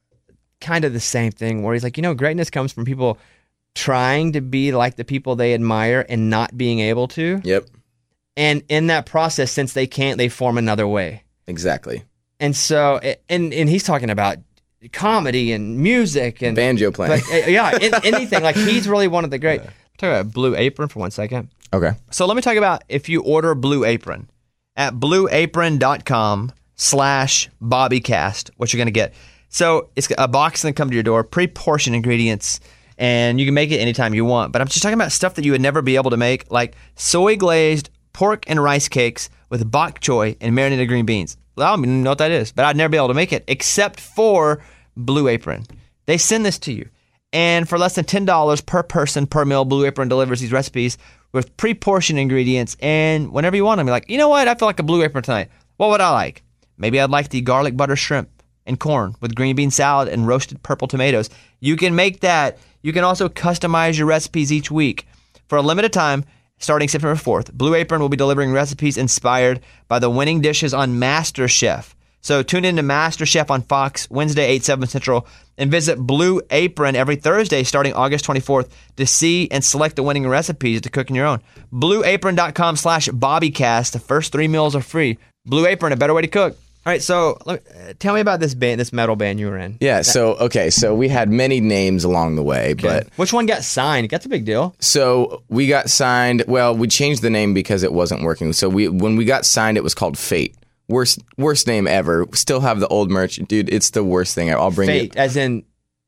kind of the same thing where he's like, you know, greatness comes from people trying to be like the people they admire and not being able to. Yep, And in that process, since they can't, they form another way. exactly. And so, and and he's talking about comedy and music and Banjo playing. but, uh, yeah, in, anything. Like he's really one of the great. Talk about Blue Apron for one second. Okay. So let me talk about if you order Blue Apron at blueapron.com slash bobbycast, what you're going to get. So it's a box going to come to your door, pre-portioned ingredients, and you can make it anytime you want. But I'm just talking about stuff that you would never be able to make, like soy glazed pork and rice cakes with bok choy and marinated green beans. Well, I don't even know what that is, but I'd never be able to make it except for Blue Apron. They send this to you. And for less than ten dollars per person per meal, Blue Apron delivers these recipes with pre-portioned ingredients. And whenever you want them, you're like, you know what? I feel like a Blue Apron tonight. What would I like? Maybe I'd like the garlic butter shrimp and corn with green bean salad and roasted purple tomatoes. You can make that. You can also customize your recipes each week. For a limited time, starting September fourth, Blue Apron will be delivering recipes inspired by the winning dishes on MasterChef. So tune in to MasterChef on Fox Wednesday, eight, seven Central, and visit Blue Apron every Thursday starting August twenty-fourth to see and select the winning recipes to cook in your own. blueapron.com slash bobbycast. The first three meals are free. Blue Apron, a better way to cook. All right, so let me, uh, tell me about this band, this metal band you were in. Yeah, so okay, so we had many names along the way, but Which one got signed? That's a big deal. so we got signed, well, we changed the name because it wasn't working. So we when we got signed, it was called Fate. Worst worst name ever. Still have the old merch. Dude, it's the worst thing. I'll bring Fate, it. as in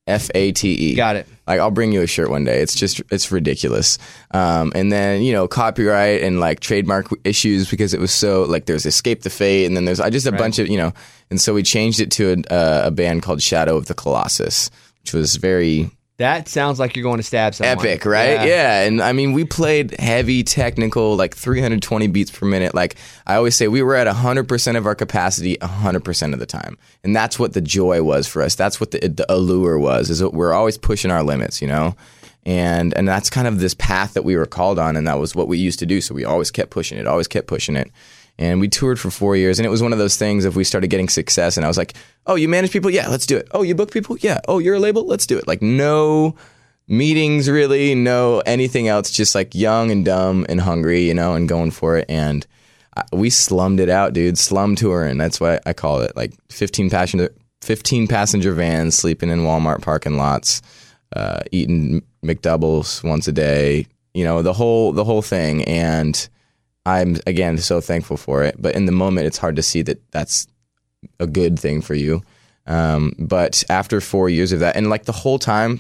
F A T E. Got it. Like, I'll bring you a shirt one day. It's just, it's ridiculous. Um, and then, you know, copyright and like trademark issues because it was so, like, there's Escape the Fate, and then there's I just a Right. bunch of, you know, and so we changed it to a, uh, a band called Shadow of the Colossus, which was very That sounds like you're going to stab someone. epic, right? Yeah. And I mean, we played heavy, technical, like three hundred twenty beats per minute. Like I always say, we were at one hundred percent of our capacity one hundred percent of the time. And that's what the joy was for us. That's what the, the allure was, is that we're always pushing our limits, you know? And and that's kind of this path that we were called on, and that was what we used to do. So we always kept pushing it, always kept pushing it. And we toured for four years, and it was one of those things if we started getting success, and I was like, oh, you manage people? Yeah, let's do it. Oh, you book people? Yeah. Oh, you're a label? Let's do it. Like no meetings really, no anything else, just like young and dumb and hungry, you know, and going for it. And I, we slummed it out, dude. Slum touring. That's what I call it. Like fifteen passenger, fifteen passenger vans, sleeping in Walmart parking lots, uh, eating McDoubles once a day, you know, the whole, the whole thing. And I'm, again, so thankful for it. But in the moment, it's hard to see that that's a good thing for you. Um, but after four years of that, and like the whole time,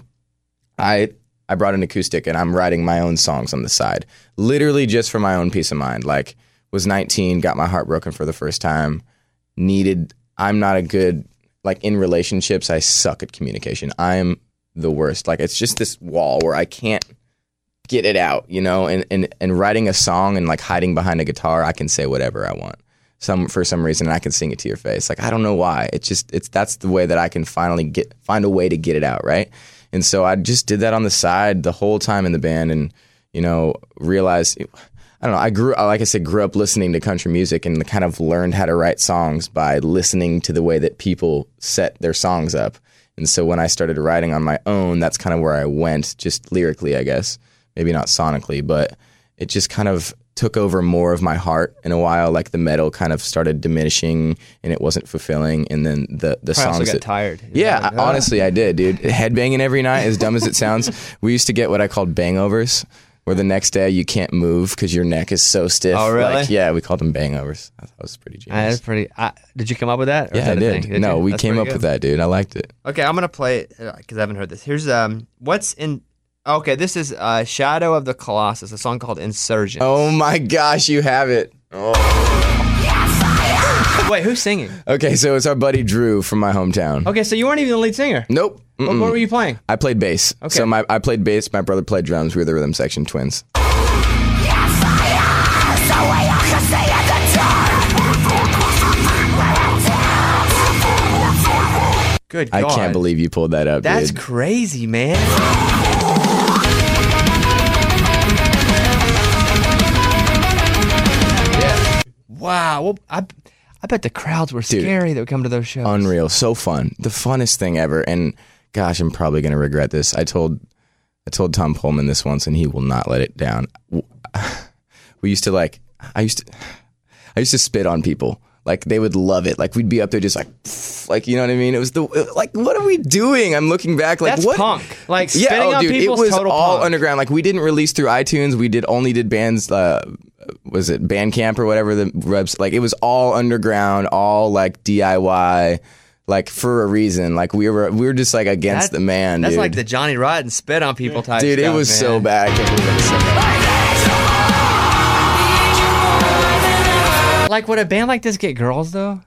I I brought an acoustic and I'm writing my own songs on the side, literally just for my own peace of mind. Like, was nineteen, got my heart broken for the first time, needed, I'm not a good, like in relationships, I suck at communication. I'm the worst. Like, it's just this wall where I can't get it out, you know, and, and, and writing a song and like hiding behind a guitar, I can say whatever I want. Some for some reason, and I can sing it to your face. Like, I don't know why. It's just, it's, that's the way that I can finally get, find a way to get it out. Right. And so I just did that on the side the whole time in the band, and, you know, realized, I don't know, I grew, like I said, grew up listening to country music and kind of learned how to write songs by listening to the way that people set their songs up. And so when I started writing on my own, that's kind of where I went, just lyrically, I guess. Maybe not sonically, but it just kind of took over more of my heart in a while. Like the metal kind of started diminishing and it wasn't fulfilling. And then the, the I also songs got that, tired. yeah, Like, I- honestly, I did, dude. Headbanging every night, as dumb as it sounds. We used to get what I called bangovers, where the next day you can't move because your neck is so stiff. Oh, really? Like, yeah, we called them bangovers. I thought it was pretty Uh, genius. that's pretty. Uh, did you come up with that? Or is Yeah, I that a did. thing? Did no, you? we That's came pretty up good. with that, dude. I liked it. Okay, I'm gonna play it because I haven't heard this. Here's um, what's in. Okay, this is uh, Shadow of the Colossus, a song called Insurgent. Oh my gosh, you have it. Wait, who's singing? Okay, so it's our buddy Drew from my hometown. Okay, so you weren't even the lead singer. Nope. What, Mm-mm. what were you playing? I played bass. Okay. So my I played bass. My brother played drums. We were the rhythm section twins. Good I God. can't believe you pulled that up, That's dude. crazy, man. Wow. Well, I, I bet the crowds were Dude. scary that would come to those shows. Unreal. So fun. The funnest thing ever. And gosh, I'm probably going to regret this. I told I told Tom Pullman this once, and he will not let it down. We used to like I used to I used to spit on people. Like they would love it. Like we'd be up there just like like you know what I mean? It was the like what are we doing? I'm looking back like That's what punk. Like Yeah, spitting oh, on dude, people it was is total all punk. underground. Like we didn't release through iTunes. We did only did bands. Uh, was it Bandcamp or whatever the reps? Like it was all underground, all like D I Y, like for a reason. Like we were we were just like against That- the man. That's dude. like the Johnny Rotten spit on people type dude. stuff, It was man. so bad. I can't believe I said that. Like, would a band like this get girls though?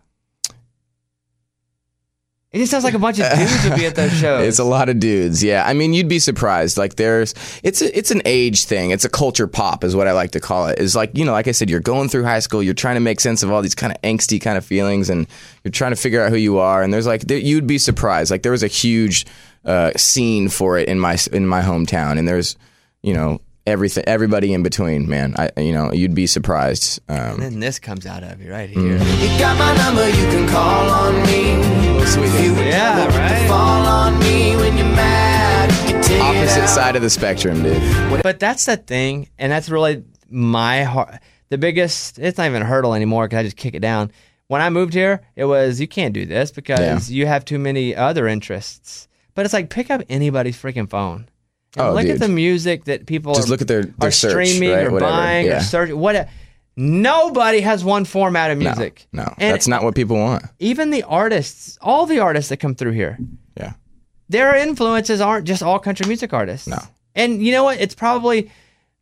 It just sounds like a bunch of dudes would be at those shows. It's a lot of dudes. Yeah, I mean, you'd be surprised. Like, there's, it's a, it's an age thing. It's a culture pop, is what I like to call it. Is like, you know, like I said, you're going through high school, you're trying to make sense of all these kind of angsty kind of feelings, and you're trying to figure out who you are. And there's like, there, you'd be surprised. Like, there was a huge uh, scene for it in my in my hometown, and there's, you know, everything, everybody in between. Man, I, you know, you'd be surprised. Um, And then this comes out of you right here. Mm. You got my number, you can call on me. If you Yeah, ever right. fall on me when you're mad, you can take it opposite out. side of the spectrum, dude. But that's the thing, and that's really my heart. The biggest, it's not even a hurdle anymore because I just kick it down. When I moved here, it was, you can't do this because you have too many other interests. But it's like, pick up anybody's freaking phone. And Oh, look dude. at the music that people Just are, look at their- their are search, streaming right? or Whatever, buying or yeah. searching. What? Nobody has one format of No, music. no, And that's not what people want. even the artists, all the artists that come through here, Yeah. their influences aren't just all country music artists. No. And you know what? It's probably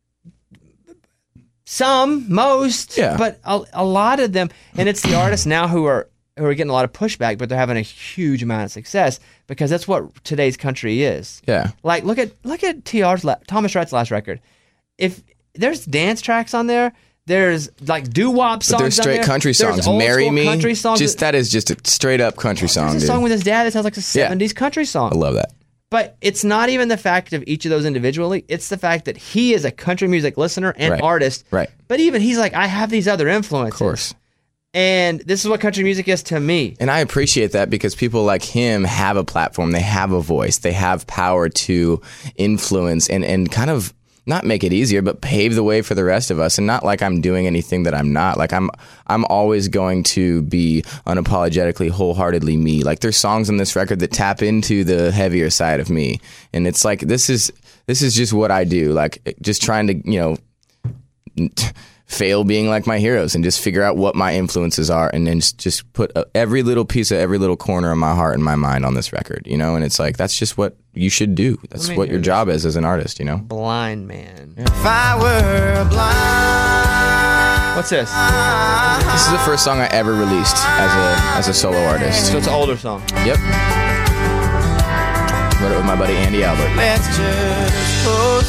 some, most, Yeah. but a, a lot of them, and it's the artists now who are who are getting a lot of pushback, but they're having a huge amount of success because that's what today's country is. Yeah. Like look at look at T R's la- Thomas Rhett's last record. If there's dance tracks on there, there's like doo-wop songs. But there's on straight there. country There's songs. old Marry school Me. country songs. Just that is just a straight up country song, There's a dude. song with his dad that sounds like a seventies country song. I love that. But it's not even the fact of each of those individually. It's the fact that he is a country music listener and Right. artist. Right. But even he's like, I have these other influences. Of course. And this is what country music is to me. And I appreciate that because people like him have a platform, they have a voice, they have power to influence and, and kind of not make it easier, but pave the way for the rest of us. And not like I'm doing anything that I'm not. Like I'm I'm always going to be unapologetically, wholeheartedly me. Like there's songs on this record that tap into the heavier side of me. And it's like this is this is just what I do. Like just trying to, you know, fail being like my heroes and just figure out what my influences are and then just, just put uh, every little piece of every little corner of my heart and my mind on this record, you know? And it's like, that's just what you should do. That's Let me what hear your this. job is as an artist, you know? Blind Man. If I were blind. What's this? This is the first song I ever released as a as a solo artist. So it's an older song. Yep. Wrote it with my buddy Andy Albert. Let's just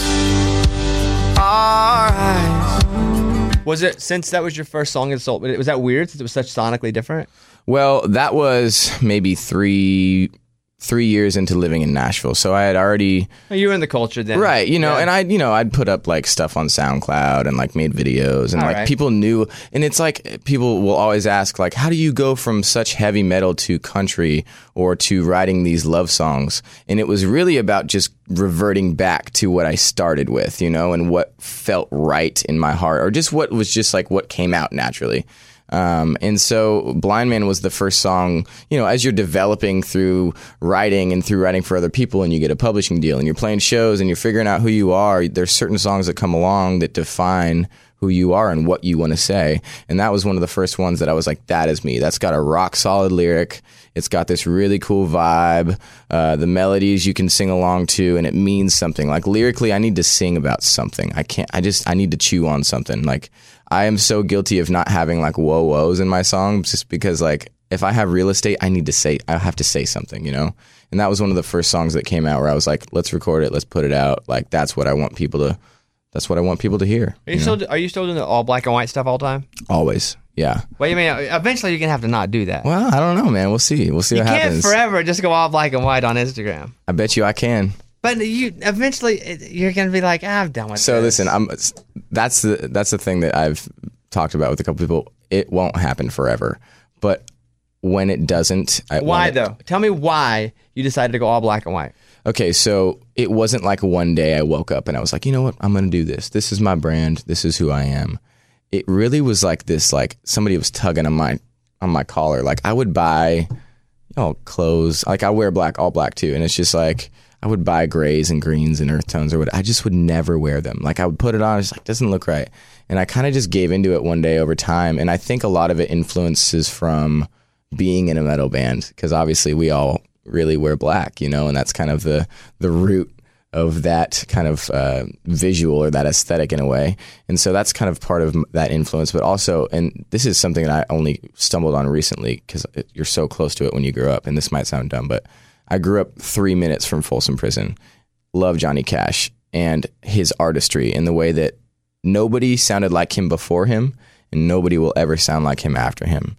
close our eyes. Was it, since that was your first song in soul, was that weird since it was such sonically different? Well, that was maybe three three years into living in Nashville. So I had already Oh, you were in the culture then. Right, you know, Yeah. and I, you know, I'd put up like stuff on SoundCloud and like made videos and All like right. people knew, and it's like people will always ask like, how do you go from such heavy metal to country or to writing these love songs? And it was really about just reverting back to what I started with, you know, and what felt right in my heart or just what was just like what came out naturally. Um, and so Blind Man was the first song, you know, as you're developing through writing and through writing for other people and you get a publishing deal and you're playing shows and you're figuring out who you are, there's certain songs that come along that define who you are and what you want to say. And that was one of the first ones that I was like, that is me. That's got a rock solid lyric. It's got this really cool vibe. Uh, the melodies you can sing along to, and it means something. Like lyrically, I need to sing about something. I can't, I just, I need to chew on something. Like I am so guilty of not having like whoa whoas in my songs just because like if I have real estate, I need to say, I have to say something, you know? And that was one of the first songs that came out where I was like, let's record it. Let's put it out. Like that's what I want people to, that's what I want people to hear. Are you, still, are you still doing the all black and white stuff all the time? Always. Yeah. Well, you mean, eventually you're going to have to not do that. Well, I don't know, man. We'll see. We'll see you what can't happens. forever just go all black and white on Instagram. I bet you I can. But you eventually it- you're going to be like, ah, I'm done with So this. listen, I'm that's the that's the thing that I've talked about with a couple people. It won't happen forever, but when it doesn't, I, Why when it- though? Tell me why you decided to go all black and white. Okay, so it wasn't like one day I woke up and I was like, you know what, I'm gonna do this. This is my brand. This is who I am. It really was like this, like somebody was tugging on my on my collar. Like I would buy, you know, clothes. Like I wear black, all black too, and it's just like I would buy grays and greens and earth tones or what. I just would never wear them. Like I would put it on, it's like doesn't look right, and I kind of just gave into it one day over time. And I think a lot of it influences from being in a metal band because obviously we all really wear black, you know, and that's kind of the the root of that kind of uh, visual or that aesthetic in a way. And so that's kind of part of that influence. But also, and this is something that I only stumbled on recently because you're so close to it when you grew up, and this might sound dumb, but I grew up three minutes from Folsom Prison. Love Johnny Cash and his artistry in the way that nobody sounded like him before him and nobody will ever sound like him after him.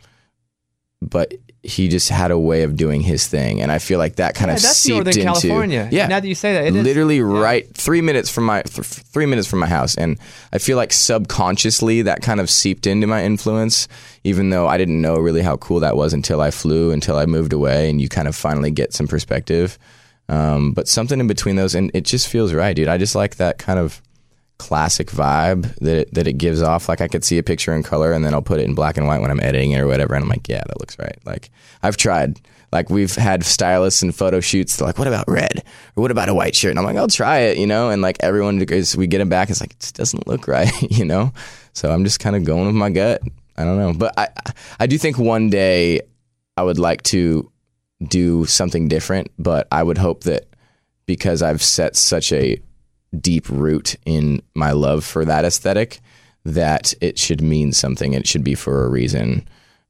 But he just had a way of doing his thing, and I feel like that kind Yeah, of that's seeped Northern into California. yeah. Now that you say that, it is- literally yeah. right three minutes from my th- three minutes from my house, and I feel like subconsciously that kind of seeped into my influence, even though I didn't know really how cool that was until I flew, until I moved away, and you kind of finally get some perspective. Um, but something in between those, and it just feels right, dude. I just like that kind of classic vibe that it, that it gives off. Like I could see a picture in color and then I'll put it in black and white when I'm editing it or whatever, and I'm like, yeah, that looks right. Like I've tried, like we've had stylists and photo shoots, they're like, what about red or what about a white shirt? And I'm like, I'll try it, you know. And like everyone goes, we get them back, it's like, it just doesn't look right. You know. So I'm just kind of going with my gut. I don't know, but I I do think one day I would like to do something different, but I would hope that because I've set such a deep root in my love for that aesthetic, that it should mean something. It should be for a reason.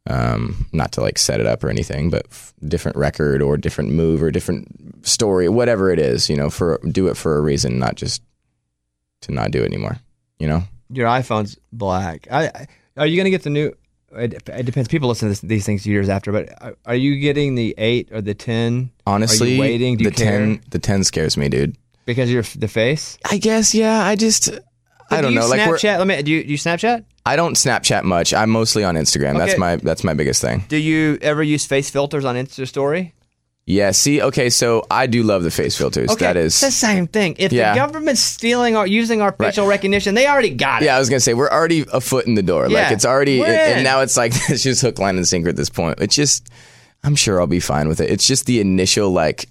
Um, not to like set it up or anything, but f- different record or different move or different story, whatever it is, you know, for do it for a reason, not just to not do it anymore, you know? Your iPhone's black. I, I, are you going to get the new, it, it depends. People listen to this, these things years after, but are, are you getting the eight or the ten? Honestly, are you waiting? Do you the care? ten, the ten scares me, dude. Because of your, the face? I guess, yeah, I just, I do don't you know. Like we're, Snapchat, let me, do you, do you Snapchat? I don't Snapchat much. I'm mostly on Instagram. That's Okay. my that's my biggest thing. Do you ever use face filters on Insta Story? Yeah. See. Okay. So I do love the face filters. Okay, That is. it's the same thing. If Yeah. the government's stealing or using our facial recognition, they already got it. Yeah, I was gonna say we're already a foot in the door. Like Yeah, it's already, we're and in. now it's like it's just hook, line, and sinker at this point. It's just, I'm sure I'll be fine with it. It's just the initial like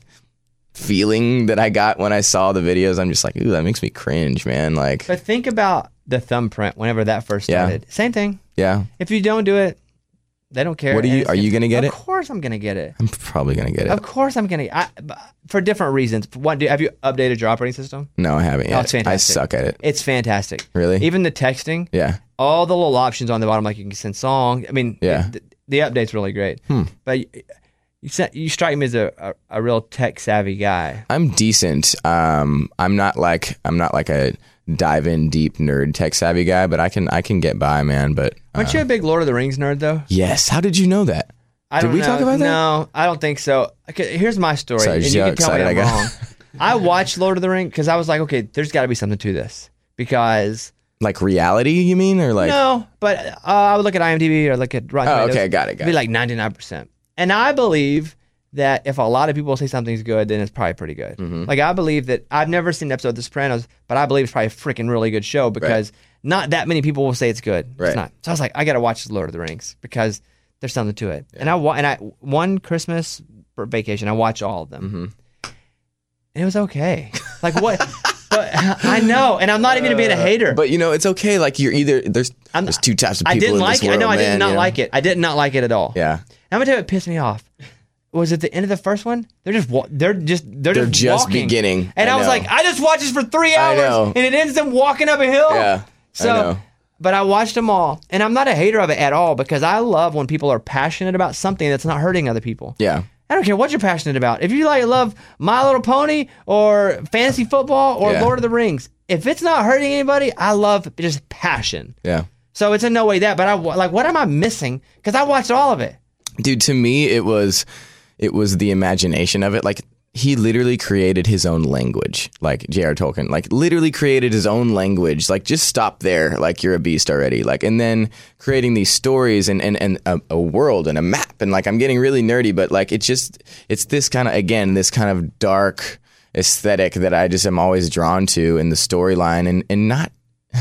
feeling that I got when I saw the videos. I'm just like, ooh, that makes me cringe, man. Like, But think about the thumbprint whenever that first Yeah. started. Same thing. yeah, If you don't do it, they don't care. What are And you- it's- are you gonna get of it? Of course I'm going to get it. I'm probably gonna get it. Of course I'm going to. For different reasons. One, do, have you updated your operating system? No, I haven't Oh, yet. it's I fantastic. suck at it. It's fantastic. Really? Even the texting, Yeah. all the little options on the bottom, like you can send song. I mean, Yeah. the, the update's really great. Hmm. But you, you, sa- you strike me as a, a, a real tech savvy guy. I'm decent. Um, I'm not like I'm not like a dive in deep nerd tech savvy guy, but I can I can get by, man. But uh, Aren't you a big Lord of the Rings nerd, though? yes, how did you know that? I Did don't we know. talk about that? No, I don't think so. Okay, here's my story, Sorry, and just you how can tell me excited I'm I got. wrong. I watched Lord of the Rings because I was like, okay, there's got to be something to this. Because Like reality, you mean, or like? no, but uh, I would look at IMDb or look at Rotten Oh, Tomatoes. okay, got it, got It'd be it. like ninety-nine percent. And I believe that if a lot of people say something's good, then it's probably pretty good. Mm-hmm. Like I believe that I've never seen an episode of The Sopranos, but I believe it's probably a freaking really good show because not that many people will say it's good. Right. It's not. So I was like, I got to watch Lord of the Rings because there's something to it. And I wa- and I one Christmas for vacation, I watched all of them, Mm-hmm. and it was okay. Like what? But I know, and I'm not even being a hater. But you know, it's okay. Like you're either there's I'm- there's two types of I people didn't in like this it. world, I know I did man, not you know? like it. I did not like it at all. Yeah, And I'm gonna tell you what pissed me off. Was at the end of the first one, they're just wa- they're just they're, They're just, just walking. beginning. and I, I was know. like, I just watched this for three I hours, know. and it ends them walking up a hill. yeah. So, I know. but I watched them all, and I'm not a hater of it at all because I love when people are passionate about something that's not hurting other people. Yeah. I don't care what you're passionate about. If you like love My Little Pony or fantasy football or Yeah. Lord of the Rings, if it's not hurting anybody, I love just passion. Yeah. So it's in no way that, but I like, what am I missing? Because I watched all of it. Dude, to me, it was it was the imagination of it. Like he literally created his own language, like J R. Tolkien, like literally created his own language. Like just stop there, like you're a beast already. Like and then creating these stories and and, and a, a world and a map. And like I'm getting really nerdy, but like it's just it's this kind of again this kind of dark aesthetic that I just am always drawn to in the storyline and and not.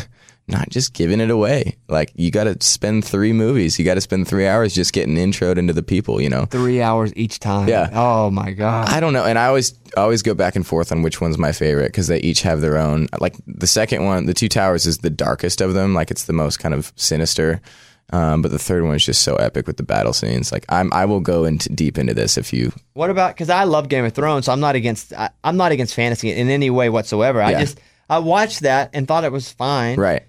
Not just giving it away. Like you got to spend three movies. You got to spend three hours just getting introed into the people. You know. Three hours each time. Yeah. Oh my God. I don't know, and I always I always go back and forth on which one's my favorite because they each have their own. Like the second one, the Two Towers is the darkest of them. Like it's the most kind of sinister. Um, but the third one is just so epic with the battle scenes. Like I'm I will go into deep into this if you. What about, because I love Game of Thrones, so I'm not against, I, I'm not against fantasy in any way whatsoever. I Yeah. just, I watched that and thought it was fine. Right.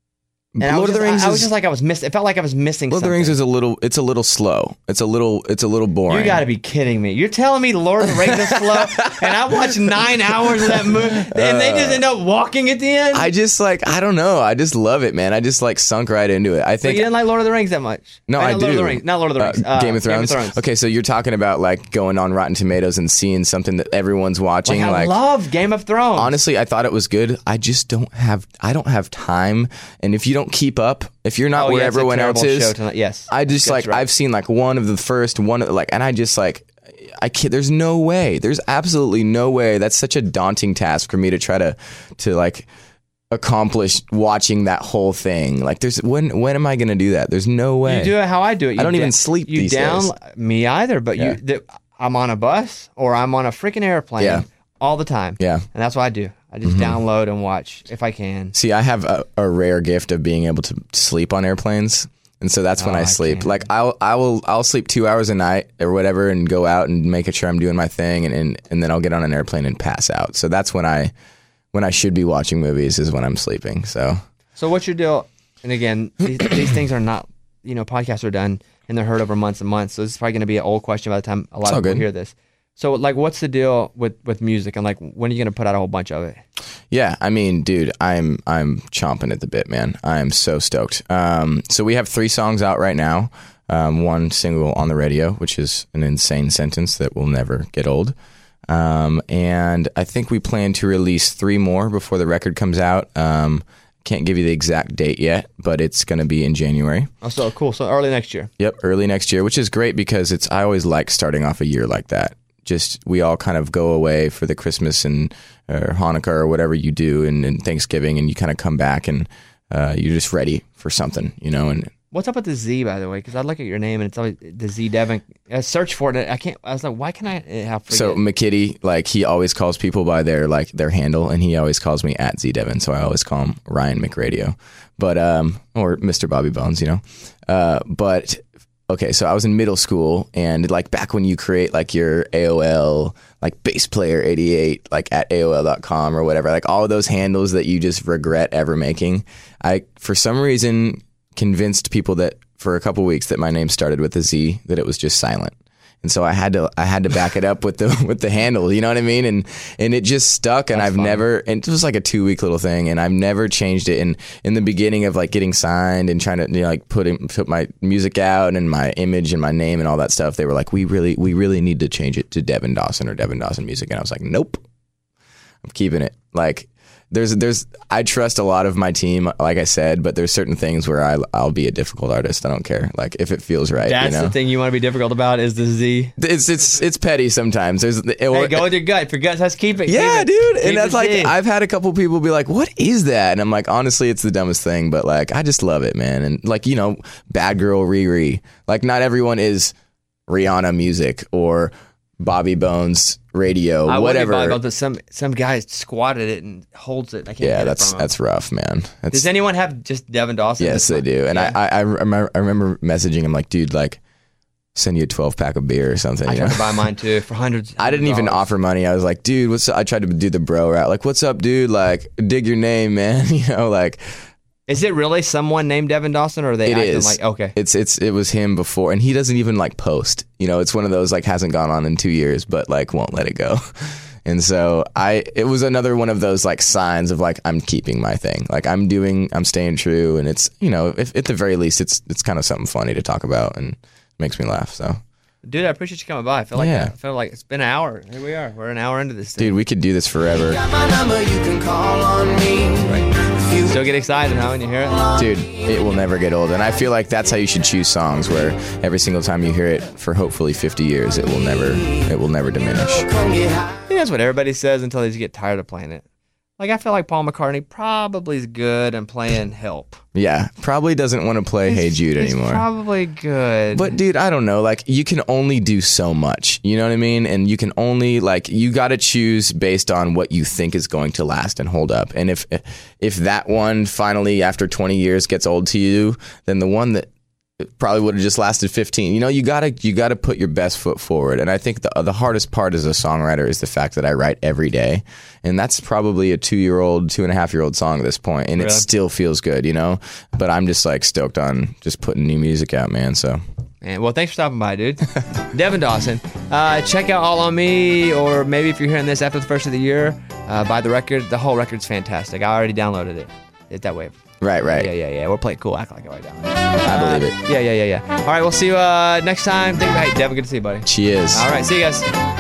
And I Lord was of the just- Rings I, I was is just like I was missing. It felt like I was missing Lord of something. the Rings is a little. It's a little slow. It's a little. It's a little boring. You got to be kidding me! You're telling me Lord of the Rings is slow, and I watched nine hours of that movie, and they just end up walking at the end. I just like I don't know. I just love it, man. I just like sunk right into it. I but think you didn't like Lord of the Rings that much. No, Or I not do. Lord of the Rings, not Lord of the Uh, Rings. Uh, Game of Thrones. Game of Thrones. Okay, so you're talking about like going on Rotten Tomatoes and seeing something that everyone's watching. Like, I Like, love Game of Thrones. honestly, I thought it was good. I just don't have. I don't have time. And if you don't keep up, if you're not oh, where yeah, it's a everyone terrible else is, show tonight. Yes, I just That's like right. I've seen like one of the first one of like, and I just like. I can't, there's no way. There's absolutely no way. That's such a daunting task for me to try to, to like accomplish watching that whole thing. Like there's, when, when am I going to do that? There's no way. You do it how I do it. You I don't even da- sleep You these down days. me either, but Yeah. you. The, I'm on a bus or I'm on a freaking airplane Yeah. all the time. Yeah. Mm-hmm. and that's what I do. I just download and watch if I can. See, I have a, a rare gift of being able to sleep on airplanes. and so that's when Oh, I I sleep. can't. Like I'll I will I'll sleep two hours a night or whatever, and go out and make sure I'm doing my thing, and, and and then I'll get on an airplane and pass out. So that's when I when I should be watching movies is when I'm sleeping. So So what's your deal? And again, these, these things are not, you know, podcasts are done and they're heard over months and months. So this is probably going to be an old question by the time a lot It's all of people good. hear this. So like, what's the deal with, with music, and like, when are you going to put out a whole bunch of it? yeah, I mean, dude, I'm I'm chomping at the bit, man. I am so stoked. Um, so we have three songs out right now. Um, one single on the radio, which is an insane sentence that will never get old. Um, and I think we plan to release three more before the record comes out. Um, can't give you the exact date yet, but it's going to be in January. Oh, so cool. So early next year. Yep, early next year, which is great because it's I always like starting off a year like that. Just we all kind of go away for the Christmas and or Hanukkah or whatever you do, and, and Thanksgiving, and you kind of come back and uh, you're just ready for something, you know. And What's up with the Z, by the way? Because I look at your name and it's always the Z Devin. I search for it and I can't. I was like, why can I have forget? so McKitty, like he always calls people by their like their handle, and he always calls me at Z Devin, so I always call him Ryan McRadio, but um or Mister Bobby Bones, you know. Uh, but okay, so I was in middle school, and like back when you create like your A O L, like bass player eighty-eight, like at A O L dot com or whatever, like all of those handles that you just regret ever making. I, for some reason, convinced people that for a couple weeks that my name started with a Z, that it was just silent. And so I had to I had to back it up with the with the handle, you know what I mean? And and it just stuck, and That's I've funny. never, and it was like a two week little thing, and I've never changed it. And in the beginning of like getting signed and trying to, you know, like putting put my music out and my image and my name and all that stuff, they were like, we really we really need to change it to Devin Dawson or Devin Dawson Music. And I was like, nope, I'm keeping it. Like there's there's I trust a lot of my team, like I said, but there's certain things where I I'll be a difficult artist. I don't care, like if it feels right. That's you know? the thing you want to be difficult about is the Z. It's it's it's petty sometimes. There's it, Hey, go with your gut. If your gut says keep it. yeah, keep it. dude, Keep and that's the like Z. I've had a couple people be like, "What is that?" And I'm like, honestly, it's the dumbest thing, but like I just love it, man. And like you know, Bad Girl Riri. Like not everyone is Rihanna Music or Bobby Bones Radio, I whatever. whatever. About some some guy squatted it and holds it. I can't Yeah, get that's it from him. that's rough, man. That's, Does anyone have just Devin Dawson? yes, they do. And Yeah. I, I I remember I remember messaging him like, dude, like send you a twelve pack of beer or something. I you tried know? to buy mine too for hundreds. I didn't even dollars. offer money. I was like, dude, what's up? I tried to do the bro route. Like, what's up, dude? Like, dig your name, man. You know, like Is it really someone named Devin Dawson, or are they it acting is. like okay? It's it's it was him before, and he doesn't even like post. You know, it's one of those like hasn't gone on in two years, but like won't let it go. And so I, it was another one of those like signs of like I'm keeping my thing. Like I'm doing, I'm staying true, and it's you know, if, at the very least, it's it's kind of something funny to talk about and makes me laugh. So. Dude, I appreciate you coming by. I feel like Yeah. I feel like it's been an hour. Here we are. We're an hour into this thing. Dude, we could do this forever. Got my number, you can call on me. If you Still get excited, huh, when you hear it? Dude, it will never get old. And I feel like that's how you should choose songs, where every single time you hear it for hopefully fifty years, it will never it will never diminish. come get high. I think that's what everybody says until they just get tired of playing it. Like, I feel like Paul McCartney probably is good and playing Help. Yeah, probably doesn't want to play Hey Jude He's anymore. probably good. But dude, I don't know. Like you can only do so much. You know what I mean? And you can only like you got to choose based on what you think is going to last and hold up. And if if that one finally after twenty years gets old to you, then the one that probably would have just lasted fifteen. You know, you gotta you gotta put your best foot forward. And I think the the hardest part as a songwriter is the fact that I write every day, and that's probably a two year old, two and a half year old song at this point, and it Really? still feels good. You know, but I'm just like stoked on just putting new music out, man. So. Man, well, thanks for stopping by, dude. Devin Dawson. Uh, check out All On Me, or maybe if you're hearing this after the first of the year, uh, buy the record. The whole record's fantastic. I already downloaded it. It that way. Right, right. Yeah, yeah, yeah. We'll play it cool. Act like I already downloaded it. I believe it. Yeah, yeah, yeah, yeah. All right, we'll see you uh, next time. Think, hey, Devin, good to see you, buddy. Cheers. All right, see you guys.